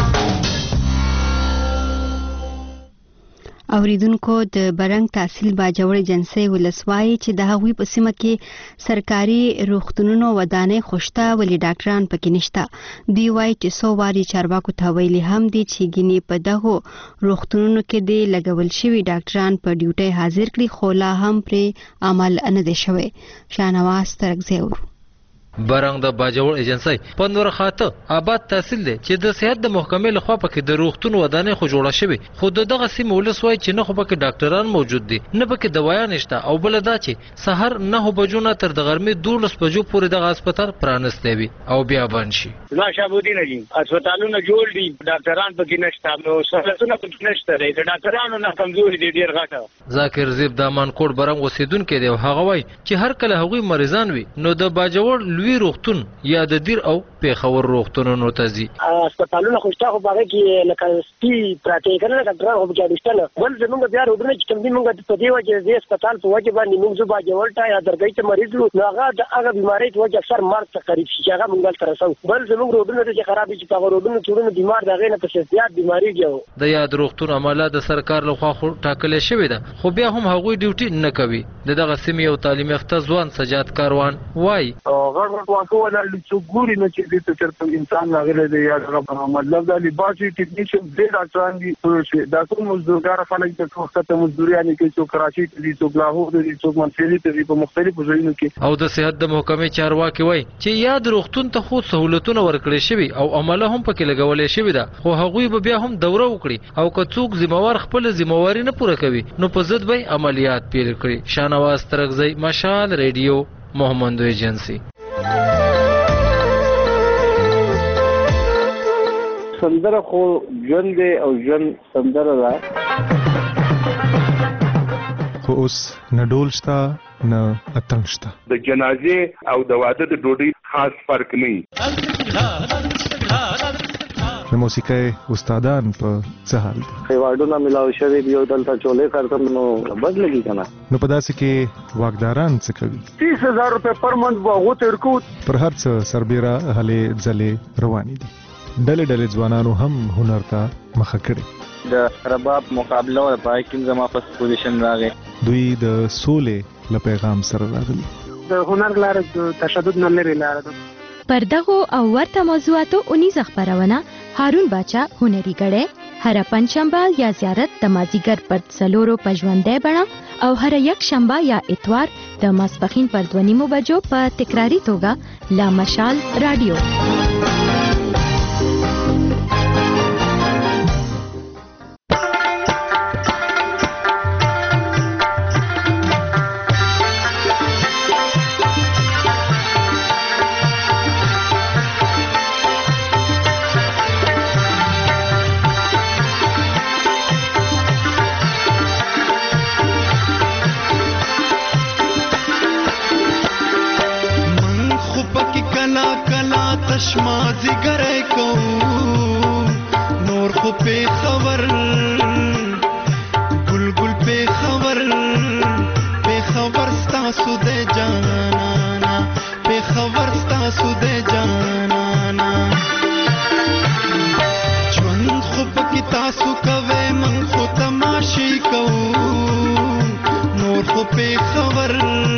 Speaker 1: اوریدونکو د برنګ تحصیل باجوړ ایجنسۍ ولسوای چې د هغوی په سیمه کې سرکاري روغتونونو ودانۍ خوشته ولی ډاکټران پکې نشته. دی وای چې سو واری چارواکو ته ویلي هم دي چې ګینې په دغه روغتونونو کې د لګول شوی ډاکټران په ډیوټي حاضر کړي خو لا هم پرې عمل نه دی شوی. شانواز ترګزیور.
Speaker 4: برنګ د باجوړ ایجنسی په نور خاطه آباد تحصیل دی چې د صحت د محکمې لخوا پکې د روغتون ودانې خو جوړه شوې خو دغه سیمه ولس وایي چې نه خو پکې ډاکټران موجود دي نه پکې دوايان نشته او بل دا چې سحر نه بجو نه تر د غرمې دولس بجو پورې دغه هسپتال پرانستی وي او بیا بند شي.
Speaker 8: زما شابودین دي هسپتالونه جوړ دي ډاکټران پکې نشته نو سہولتونه پکې نشته د ډاکټرانو نه کمزوري دي ډیر غټه.
Speaker 4: ذاکر زیب د مانکوټ برنګ اوسیدونکو دی هغه وایي چې هر کله هغوی مریضان وي نو د باجوړ لوی روغتون یا د دیر او پیښور روغتونونو ته ځي.
Speaker 11: هسپتالونه خوشته خو باغې کې لکه سپي پراته کنه ډاکټران خو بچا دشتنه ول زمونږ بیا روډونه چې کوم دي موږ په دې وجه د هسپتال په وجه باندې موږ زو باجوړ ته یا درګۍ ته مریض لو نو هغه د هغه بیماری په وجه اکثر مرګ ته قریب شي هغه موږ تر رسو بل زمونږ روډونه چې خراب شي په روډونو ټولنه بیمار دغه نه په زیات بیماری جوړ.
Speaker 4: د یاد روغتون عمله د سرکار لخوا خو ټاکل شوی ده خو بیا هم هغوی ډیوټي نه کوي. دغه سیمې او تعلیم یافته ځوان سجاد کاروان وای
Speaker 19: غړ غړ واکو ولا لڅګوري نه چې د چرته انسان راغلی دی یا هغه مطلب د لیباسي ټیکنیشن د ډاکټران دي چې دا کوم مزدورګار خلک ته وخت مزدوري یعنی کې چې کراچي ته دي څوک لاهور دي څوک منصوري ته دي په مختلفو ځایونو کې.
Speaker 4: او د صحت د محکمې چارواکي وای چې یاد روغتون ته خو سہولتونه ورکړي شوی او عمله هم پکې لګولې شوی ده خو هغوی به بیا هم دوره وکړي او که څوک ذمہوار خپل ذمہواری نه پوره کوي نو په ضد به عملیات پیل کړي. شانواز ترغزی مشال ریډیو محمد ایجنسی.
Speaker 19: سندره خو ژوند دی او ژوند سندره ده
Speaker 20: خو اوس نه ډول شته نه اتڼ شته.
Speaker 23: د جنازې او د واده د ډوډۍ خاص فرق نه وي.
Speaker 20: د موسیقۍ استادان په څه حال دي؟
Speaker 19: خیواډونه ملاو شوي دي او دلته چولې کارتم نو بد لګي کنه.
Speaker 20: نو په داسې کې واکداران څه کوي؟
Speaker 19: تیس هزار روپے پر منت به هغو ته ورکو.
Speaker 20: پر هر څه سربیره هلې ځلې روانې دي. ډلې ډلې ځوانانو هم هنر ته مخه کړې.
Speaker 27: د رباب مقابله او پای کې زما په پوزیشن راغی.
Speaker 20: دوی د سولې له پیغام سره راغلي.
Speaker 19: د هنر لاره د تشدد نه لري لاره ده.
Speaker 28: پر دغو او ورته موضوعاتو اونیزه خبرونه هارون باچا هنري غړې هر پنځشنبه یا زیارت د مازیګر پر څلورو په ژوندۍ بڼه او هر یک شنبه یا اتوار د ماسپښین پر دوه نیمو بجو په تکراری توګه لا مشال رادیو.
Speaker 29: تشمازی گره کو نور خو پی خبر گل گل پی خبر پی خبر ستاسو دے جانانا پی خبر ستاسو دے جانانا جوان خو پکی تاسو کوے من خو تماشی کو نور خو پی خبر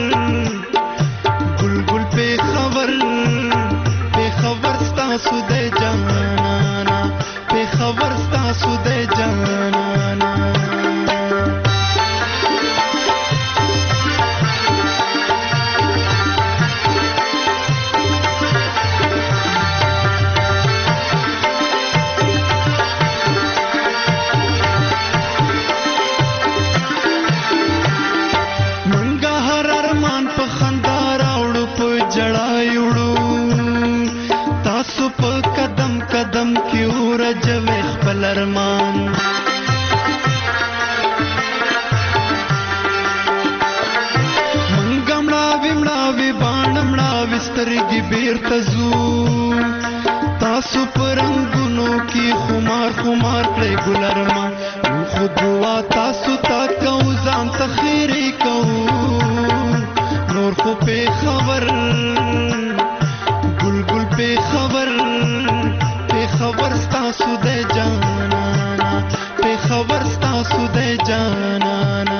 Speaker 29: گل گل پی خبر خبر ستاسو دے جانانا پہ خبر ستاسو دے جانانا منگا ہر ارمان پہ خندار اوڑو پہ جڑائی اوڑو تاسو په قدم قدم کې ورجوي خپل ارمان منګ مړاوي مړاوي باڼ مړاوي سترګې بیرته ځو تاسو په رنګونو کې خمار خمار کړئ ګل ارمان خو دعا تاسو ته کوو ځان ته خیرې کوو نور خو پې خبر پہ خبر پہ خبر ستاسو دے جانانا پہ خبر ستاسو دے جانانا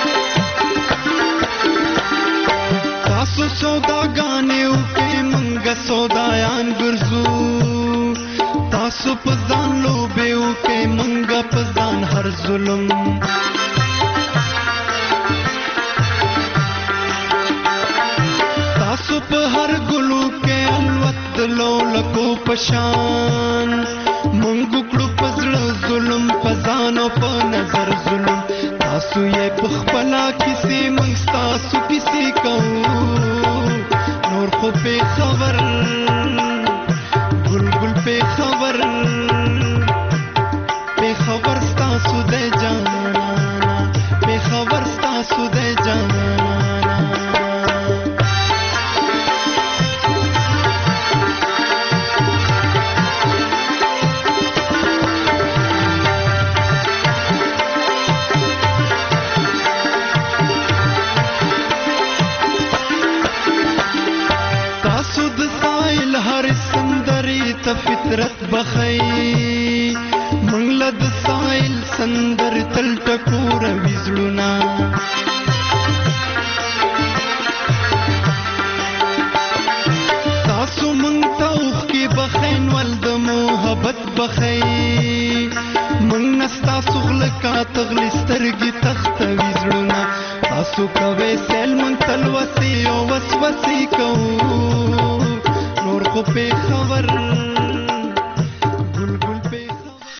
Speaker 29: تاسو سودا گانے اوکے منگا ظلم تاسو په هر ګلو کې الوت لولکو پشان مونږ کړو پزړه ظلم پزان او په نظر ظلم تاسو یې په خپل کیسې مونږ تاسو کیسې کوو نور خو په خبر ګل ګل په خبر په خبر تاسو دې جانا په خبر تاسو دې جانا فطرت بخی منگل د سایل سندر تل ټکور وزړونا تاسو مونږ ته اوخ کې بخین ول د محبت بخی مونږ نستا سغل کا تغلی سترګي تخت وزړونا تاسو کوي سل مونږ تل وسی او وسوسې کو نور خو په خبر